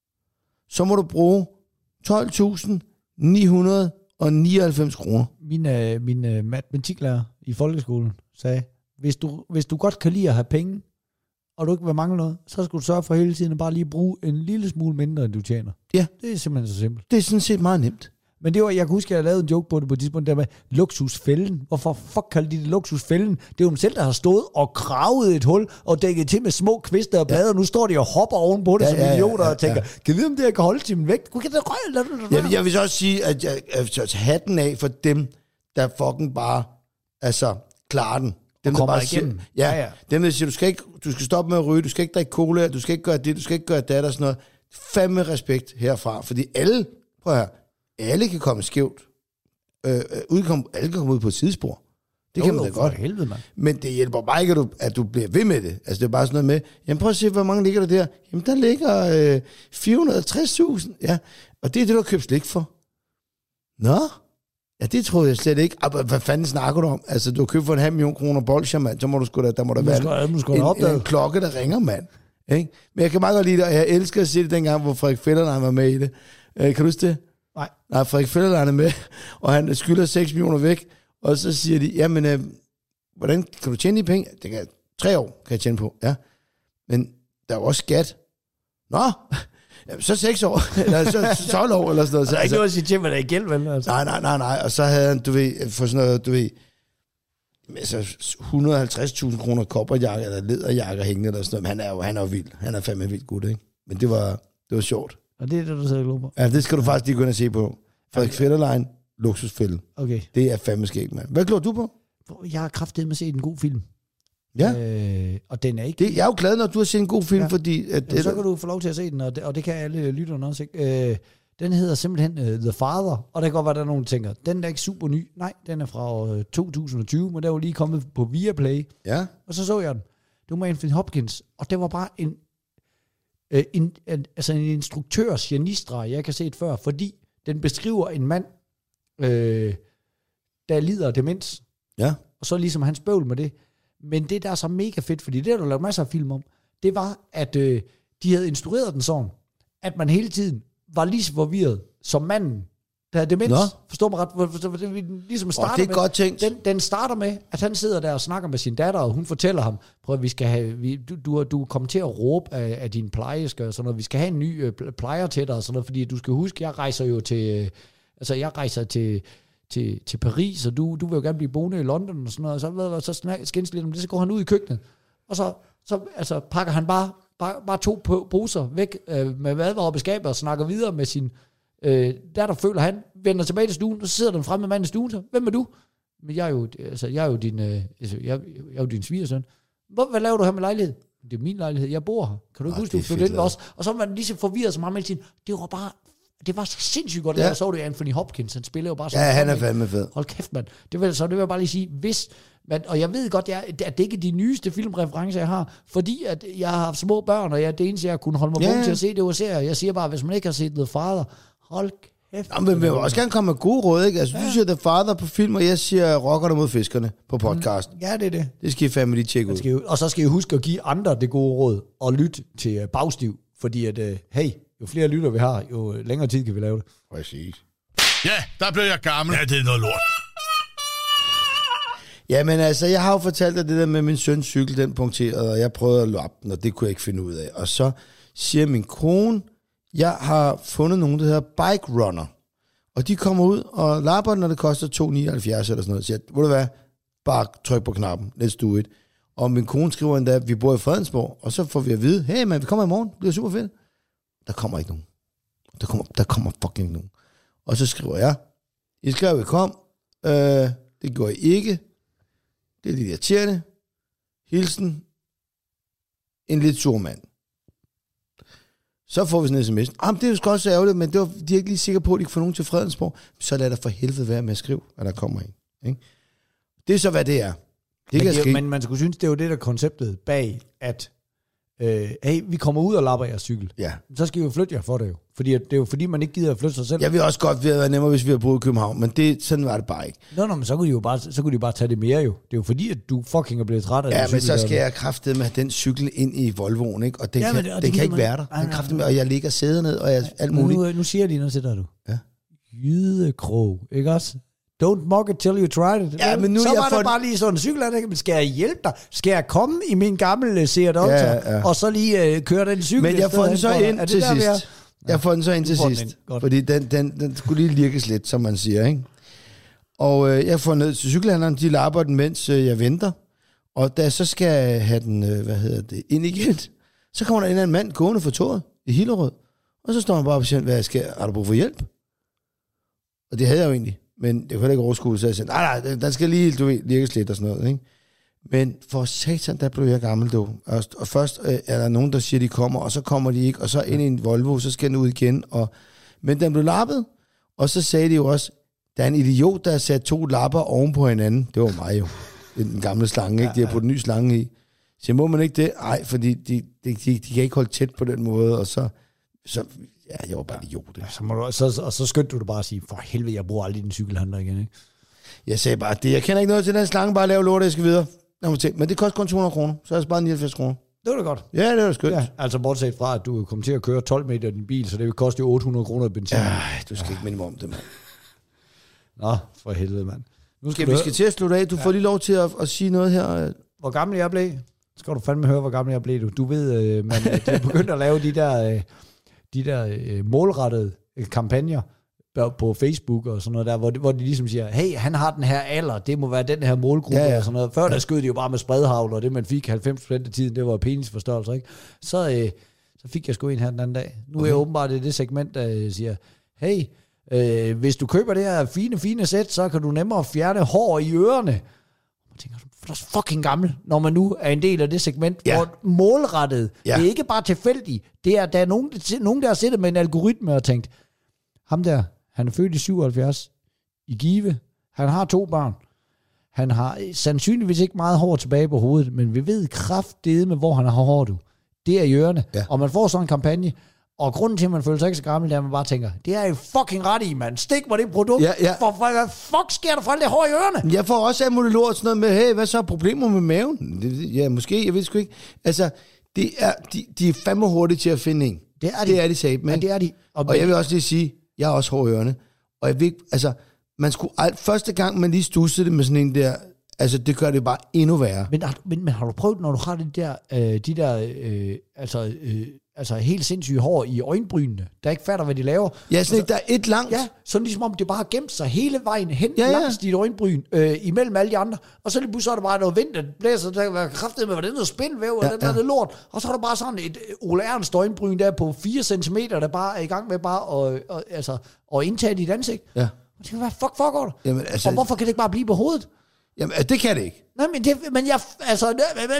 så må du bruge tolv tusind ni hundrede og nioghalvfems kroner. Min, øh, min øh, matematiklærer i folkeskolen sagde, hvis du, hvis du godt kan lide at have penge, og du ikke vil mangle noget, så skal du sørge for hele tiden at bare lige bruge en lille smule mindre, end du tjener. Ja. Det er simpelthen så simpelt. Det er sådan set meget nemt. Men det var, jeg kan huske, at jeg lavede en joke på det på et tidspunkt, der med luksusfælden. Hvorfor fuck kalder de det luksusfælden? Det er jo dem selv, der har stået og gravet et hul og dækket til med små kvister og blade, ja. Og nu står de og hopper oven på det ja, som ja, idioter ja, ja, og tænker, ja. Kan vi vide, om det her kan holde til min vægt? Kan det røg? Jeg, jeg vil så også sige, at jeg, jeg vil hatten af for dem, der fucking bare altså, klarer den. Dem, der bare siger, igennem. Ja, ja, ja. Dem, der siger, du skal, ikke, du skal stoppe med at ryge, du skal ikke drikke cola, du skal ikke gøre det, du skal ikke gøre det og sådan noget. Fandme respekt herfra, fordi alle, prøv her, alle kan komme skævt. Øh, udkom, alle kan komme ud på et sidespor. Det jo, kan man da godt. Helvede, man. Men det hjælper bare ikke, at du, at du bliver ved med det. Altså det er bare sådan noget med, jamen prøv at se, hvor mange ligger der der? Jamen der ligger øh, fire hundrede og tres tusind. Ja, og det er det, du har købt slik for. Nå? Ja, det troede jeg slet ikke. Aber, hvad fanden snakker du om? Altså du har købt for en halv million kroner bolsjer, mand. Så må du sgu da, der må der være en, en, en klokke, der ringer, mand. Ikke? Men jeg kan meget godt lide det, og jeg elsker at se det dengang, hvor Frederik Fetterlein var med i det. Øh, kan du huske det? Nej. Nej, Frederik Fetterlein er med, og han skylder seks millioner væk, og så siger de, jamen, øh, hvordan kan du tjene de penge? Det kan tre år, kan jeg tjene på, ja. Men der er jo også skat. Nå, jamen, så seks år, eller så tolv år, eller sådan noget. Så, der er ikke noget at sige til, hvad der er gæld, vel? Altså. Nej, nej, nej, nej, og så havde han, du ved, for sådan noget, du ved, altså et hundrede og halvtreds tusind kroner kopperjakke, eller læderjakker hængende, eller sådan noget, men han er jo, han er jo vild, han er fandme vild gut, ikke? Men det var, det var sjovt. Og det er det, du sidder og glor på? Ja, det skal du faktisk lige gå ind og se på. Frederik okay. Fetterlein, Luksusfælden. Okay. Det er fandme skægt, mand. Hvad glor du på? Jeg har kraftedeme set en god film. Ja. Øh, og den er ikke... Det, jeg er jo glad, når du har set en god film, ja. Fordi... At, Jamen, så kan du få lov til at se den, og det, og det kan alle lytterne også, ikke? Øh, den hedder simpelthen uh, The Father, og det kan godt være, der er nogen, der tænker, den er ikke super ny. Nej, den er fra uh, to tusind og tyve, men der var lige kommet på Viaplay. Ja. Og så så jeg den. Det var med Anthony Hopkins, og det var bare en... Uh, en, en, altså en instruktørs genistreg, jeg kan se det før, fordi den beskriver en mand, øh, der lider af demens. Ja. Og så ligesom hans bøvl med det. Men det, der er så mega fedt, fordi det har du lavet masser af film om, det var, at øh, de havde instrueret den sådan, at man hele tiden var lige så forvirret som manden der er demens. Nå. Forstår mig ret? Forstår, det, vi ligesom starter oh, det er med, godt tænkt. Den, den starter med, at han sidder der og snakker med sin datter, og hun fortæller ham, prøv at vi skal have, vi, du, du, du kommer til at råbe af, af din plejerske og sådan noget. Vi skal have en ny øh, plejer til dig og sådan noget, fordi du skal huske, jeg rejser jo til, øh, altså jeg rejser til, til, til Paris, og du, du vil jo gerne blive boende i London og sådan noget, og så, ved, så skændes lidt om det, så går han ud i køkkenet, og så, så altså, pakker han bare, bare, bare to poser væk øh, med madvarer og beskaber og snakker videre med sin øh, datter, føler han, vender tilbage til stuen, og så sidder den fremme mand i stuen, så, hvem er du? Men jeg er jo, altså, jeg er jo din, øh, jeg, jeg er jo din svigersøn. Hvor, hvad laver du her med lejlighed? Det er min lejlighed, jeg bor her. Kan du ikke huske, du flyttede ind også? Og så var man lige så forvirret som ham hele tiden. Det var bare, det var så sindssygt godt. Ja. Der så du Anthony Hopkins, han spiller jo bare så. Ja, han er fandme fed. Hold kæft, mand. Det vil, så det vil jeg bare lige sige, hvis, man, og jeg ved godt, jeg, at det ikke er de nyeste filmreferencer, jeg har, fordi at jeg har haft små børn, og jeg, det eneste, jeg kunne holde mig vågen ja. til at se, det var serier. Jeg siger bare, hvis man ikke har set The Father, hold kæft. Jamen, men vi vil også gerne komme med gode råd, ikke? Altså, ja. Du siger The Father på film, og jeg siger Rockerne mod fiskerne på podcast. Mm, ja, det er det. Det skal I fandme lige tjekke ud. Jo, og så skal I huske at give andre det gode råd, og lytte til uh, Bagstiv, fordi at, uh, hey, jo flere lytter vi har, jo længere tid kan vi lave det. Præcis. Ja, der blev jeg gammel. Ja, det er noget lort. Jamen altså, jeg har jo fortalt dig det der med min søns cykel, den punkterede, og jeg prøvede at lappe den, og det kunne jeg ikke finde ud af. Og så siger min kone, jeg har fundet nogen, der hedder Bike Runner. Og de kommer ud og lapper den, når det koster to nioghalvfjerds eller sådan noget. Så jeg, ved du hvad, bare tryk på knappen, let's do it. Og min kone skriver endda, at vi bor i Fredensborg, og så får vi at vide, hey man, vi kommer i morgen, det bliver super fedt. Der kommer ikke nogen. Der kommer, der kommer fucking nogen. Og så skriver jeg, I skrev, at I kom, øh, det går I ikke, det er lidt irriterende, hilsen, en lidt sur mand. Så får vi sådan en sms. Ah, det er jo sgu også ærgerligt, men det var, de er ikke lige sikre på, at de kan få nogen til Fredensborg. Så lad der for helvede være med at skrive, at der kommer en. Ikke? Det er så, hvad det er. Det men, det, men man skulle synes, det er jo det der konceptet bag, at øh, hey, vi kommer ud og lapper jeres cykel. Ja. Så skal I jo flytte jer for det jo. Fordi det er jo fordi, man ikke gider at flytte sig selv. Jeg vil også godt være nemmere, hvis vi har boet i København, men det, sådan var det bare ikke. Nå, nå, men så kunne de jo bare, så kunne de bare tage det mere jo. Det er jo fordi, at du fucking er blevet træt af ja, den men så skal jeg kraftedeme have den cykel ind i Volvoen, ikke? Og den ja, kan, det, og den kan ikke man... være der. Den kraftedeme, og jeg ligger sædet ned, og jeg, alt muligt. Nu, nu siger jeg lige noget til dig, du. Ja. Jydekrog, ikke også? Don't mock it till you tried it. Ja, men nu så jeg var får... der bare lige sådan en cykel, men skal jeg hjælpe dig? Skal jeg komme i min gamle Seat Ultra, ja, ja. og så lige uh, køre den cykel? Men jeg får den så ind til sidst. Ja. Jeg får den så ind til sidst, fordi den, den, den skulle lige lirkes lidt, som man siger, ikke? Og øh, jeg får ned til cykelhandleren, de lapper den, mens øh, jeg venter. Og da så skal jeg have den, øh, hvad hedder det, ind igen, så kommer der en eller anden mand gående for toget i Hillerød. Og så står han bare og siger, hvad skal, har du brug for hjælp? Og det havde jeg jo egentlig, men det kunne ikke overskue, så jeg sagde, nej, nej, den skal lige, du ved, lirkes lidt og sådan noget, ikke? Men for satan, der blev jeg gammel, du. Og, og først øh, er der nogen, der siger, de kommer, og så kommer de ikke, og så ind i en Volvo, så skal den ud igen. Og, men den blev lappet, og så sagde de jo også, der er en idiot, der har sat to lapper oven på hinanden. Det var mig jo. Den gamle slange, ikke? De har puttet en ny slange i. Så må man ikke det? Nej, fordi de, de, de, de kan ikke holde tæt på den måde, og så... så ja, jeg var bare idiot. Ja, så må du, så, og så skyndte du det bare at sige, for helvede, jeg bruger aldrig den cykelhandler igen, ikke? Jeg sagde bare, det, jeg kender ikke noget til den slange, bare lave lort, jeg skal videre. Men det koster kun to hundrede kroner, så er det bare nioghalvfjerds kroner. Det var da godt. Ja, det var skønt. Ja, altså bortset fra, at du kom til at køre tolv meter i din bil, så det vil koste jo otte hundrede kroner i benzin. Ja, du skal ja. ikke minde mig om det, mand. Nå, for helvede, mand. Nu skal ja, vi skal til at slutte af. Du ja. får lige lov til at, at sige noget her. Hvor gammel jeg blev? Skal du fandme høre, hvor gammel jeg blev, du. Du ved, øh, man er begyndt at lave de der, øh, de der øh, målrettede kampagner på Facebook og sådan noget der, hvor de, hvor de ligesom siger, hey, han har den her alder, det må være den her målgruppe, ja, ja. og sådan noget. Før ja. der skød de jo bare med spredhavl, og det man fik halvfems procent af tiden, det var penisforstørrelser, ikke? Så, øh, så fik jeg sgu en her den anden dag. Nu okay. er jeg åbenbart i det segment, der siger, hey, øh, hvis du køber det her fine, fine sæt, så kan du nemmere fjerne hår i ørerne. Jeg tænker, for er fucking gammel, når man nu er en del af det segment, ja. hvor målrettet, ja. det er ikke bare tilfældigt, det er, der er nogen, nogen, der har siddet med en algoritme og tænkt, ham der, han er født i syvoghalvfjerds, i Give, han har to børn, han har sandsynligvis ikke meget hår tilbage på hovedet, men vi ved kraftedeme, hvor han har hår, du. Det er i ørerne, ja. og man får sådan en kampagne, og grunden til, at man føler sig ikke så gammel, det er, at man bare tænker, det er jo fucking ret i, mand. Stik mig det produkt. Ja, ja. For, for hvad fuck sker der for alt det hår i ørerne? Jeg får også af monologer sådan noget med, hey, hvad så er problemer med maven? Det, ja, måske, jeg ved sgu ikke. Altså, det er, de, de er fandme hurtige til at finde en. Det er de. Det er de, sagde, men. Ja, det er de. Og, og jeg vil også lige sige, jeg har også hår i ørerne. Og jeg ved ikke, altså, man skulle, alt, første gang man lige stussede det med sådan en der, altså det gør det bare endnu værre. Men har, men, men har du prøvet, når du har de der, øh, de der øh, altså, øh, altså helt sindssyge hår i øjenbrynene, der ikke fatter, hvad de laver? Ja, sådan altså, der er et langt. Ja, sådan ligesom om det bare har gemt sig hele vejen hen ja, ja. langs dit øjenbryn, øh, imellem alle de andre, og så lige pludselig er der bare noget vind, der blæser, der var kraftigt med, hvordan noget spindvæv, ja, og den der ja. lort, og så er der bare sådan et Ole Ernst øjenbryn der på fire centimeter, der bare er i gang med bare at, og, altså, at indtage dit ansigt. Ja. Og så, hvad fuck foregår der? Jamen, altså, og hvorfor kan det ikke bare blive på hovedet? Jamen, det kan det ikke. Nej, men, det, men jeg... Altså...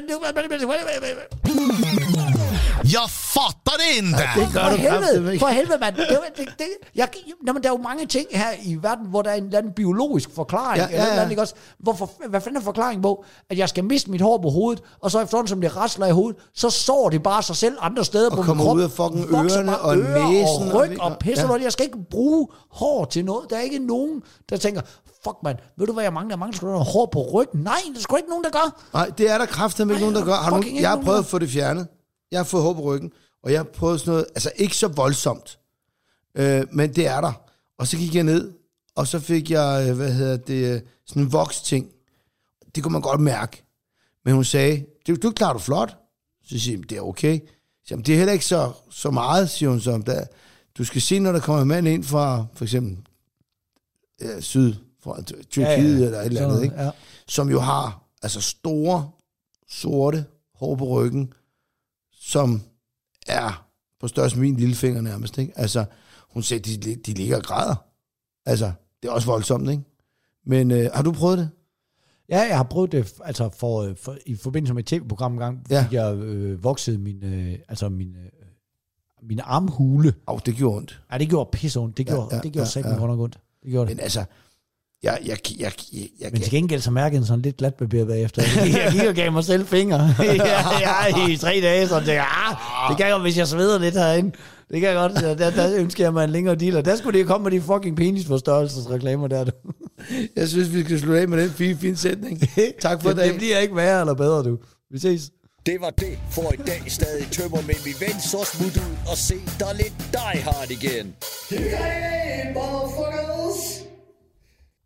Jeg fatter det ikke! Ja, det gør for du helvede, for helvede, mand. Det, det, det, jeg, jamen, der er jo mange ting her i verden, hvor der er en eller anden biologisk forklaring. Ja, ja, ja. Eller andet, ikke også? Hvorfor, hvad fanden er forklaringen på, at jeg skal miste mit hår på hovedet, og så efterhånden, som det rasler i hovedet, så sår det bare sig selv andre steder og på min krop. Og kommer ud af fucking ørerne og næsen. Og ryg og, og pisse ja. noget. Jeg skal ikke bruge hår til noget. Der er ikke nogen, der tænker... Fuck, man. Ved du, hvad jeg mangler? Jeg mangler sgu noget hår på ryggen. Nej, det er sgu ikke nogen, der gør. Nej, det er der kraftedeme ikke nogen, der gør. Har nogen, jeg har prøvet at få det fjernet. Jeg har fået hår på ryggen. Og jeg har prøvet sådan noget, altså ikke så voldsomt. Øh, men det er der. Og så gik jeg ned, og så fik jeg, hvad hedder det, sådan en voksting. Det kunne man godt mærke. Men hun sagde, det, du klarer du flot. Så siger jeg, det er okay. Så, det er heller ikke så, så meget, siger hun så. Der, du skal se, når der kommer en mand ind fra, for eksempel, ja, syd, fra Tyrkiet ja, ja. eller et eller andet, ikke? Ja. Som jo har altså store, sorte hår på ryggen, som er på størrelse min lillefinger nærmest, ikke? Altså, hun siger, de, de ligger og græder. Altså, det er også voldsomt, ikke? Men øh, har du prøvet det? Ja, jeg har prøvet det, altså for, for, i forbindelse med et tv-program en gang, ja. Fik jeg øh, vokset min, øh, altså min, øh, min armhule. Åh, oh, det gjorde ondt. Ja, det gjorde pisse ondt. Det gjorde, ja, ja, det gjorde ja, satme ja. godt nok ondt. Det gjorde det. Men altså, jeg, jeg, jeg, jeg, jeg Men til gengæld så mærkede jeg sådan lidt glat papir bagefter. Jeg gik og gav mig selv fingre ja, ja, i tre dage, så jeg tænkte, ah, det kan jeg godt, hvis jeg sveder lidt herinde. Det kan jeg godt. Der, der ønsker jeg mig en længere deal, og der skulle det komme med de fucking penisforstørrelsesreklamer der. Du. Jeg synes, vi skal slutte af med den fine, fine sætning. Tak for det. Det bliver ikke værre eller bedre, du. Vi ses. Det var det for i dag. Stadig tømmer med min ven, så smut ud og se dig lidt Die Hard igen. Hey, motherfuckers!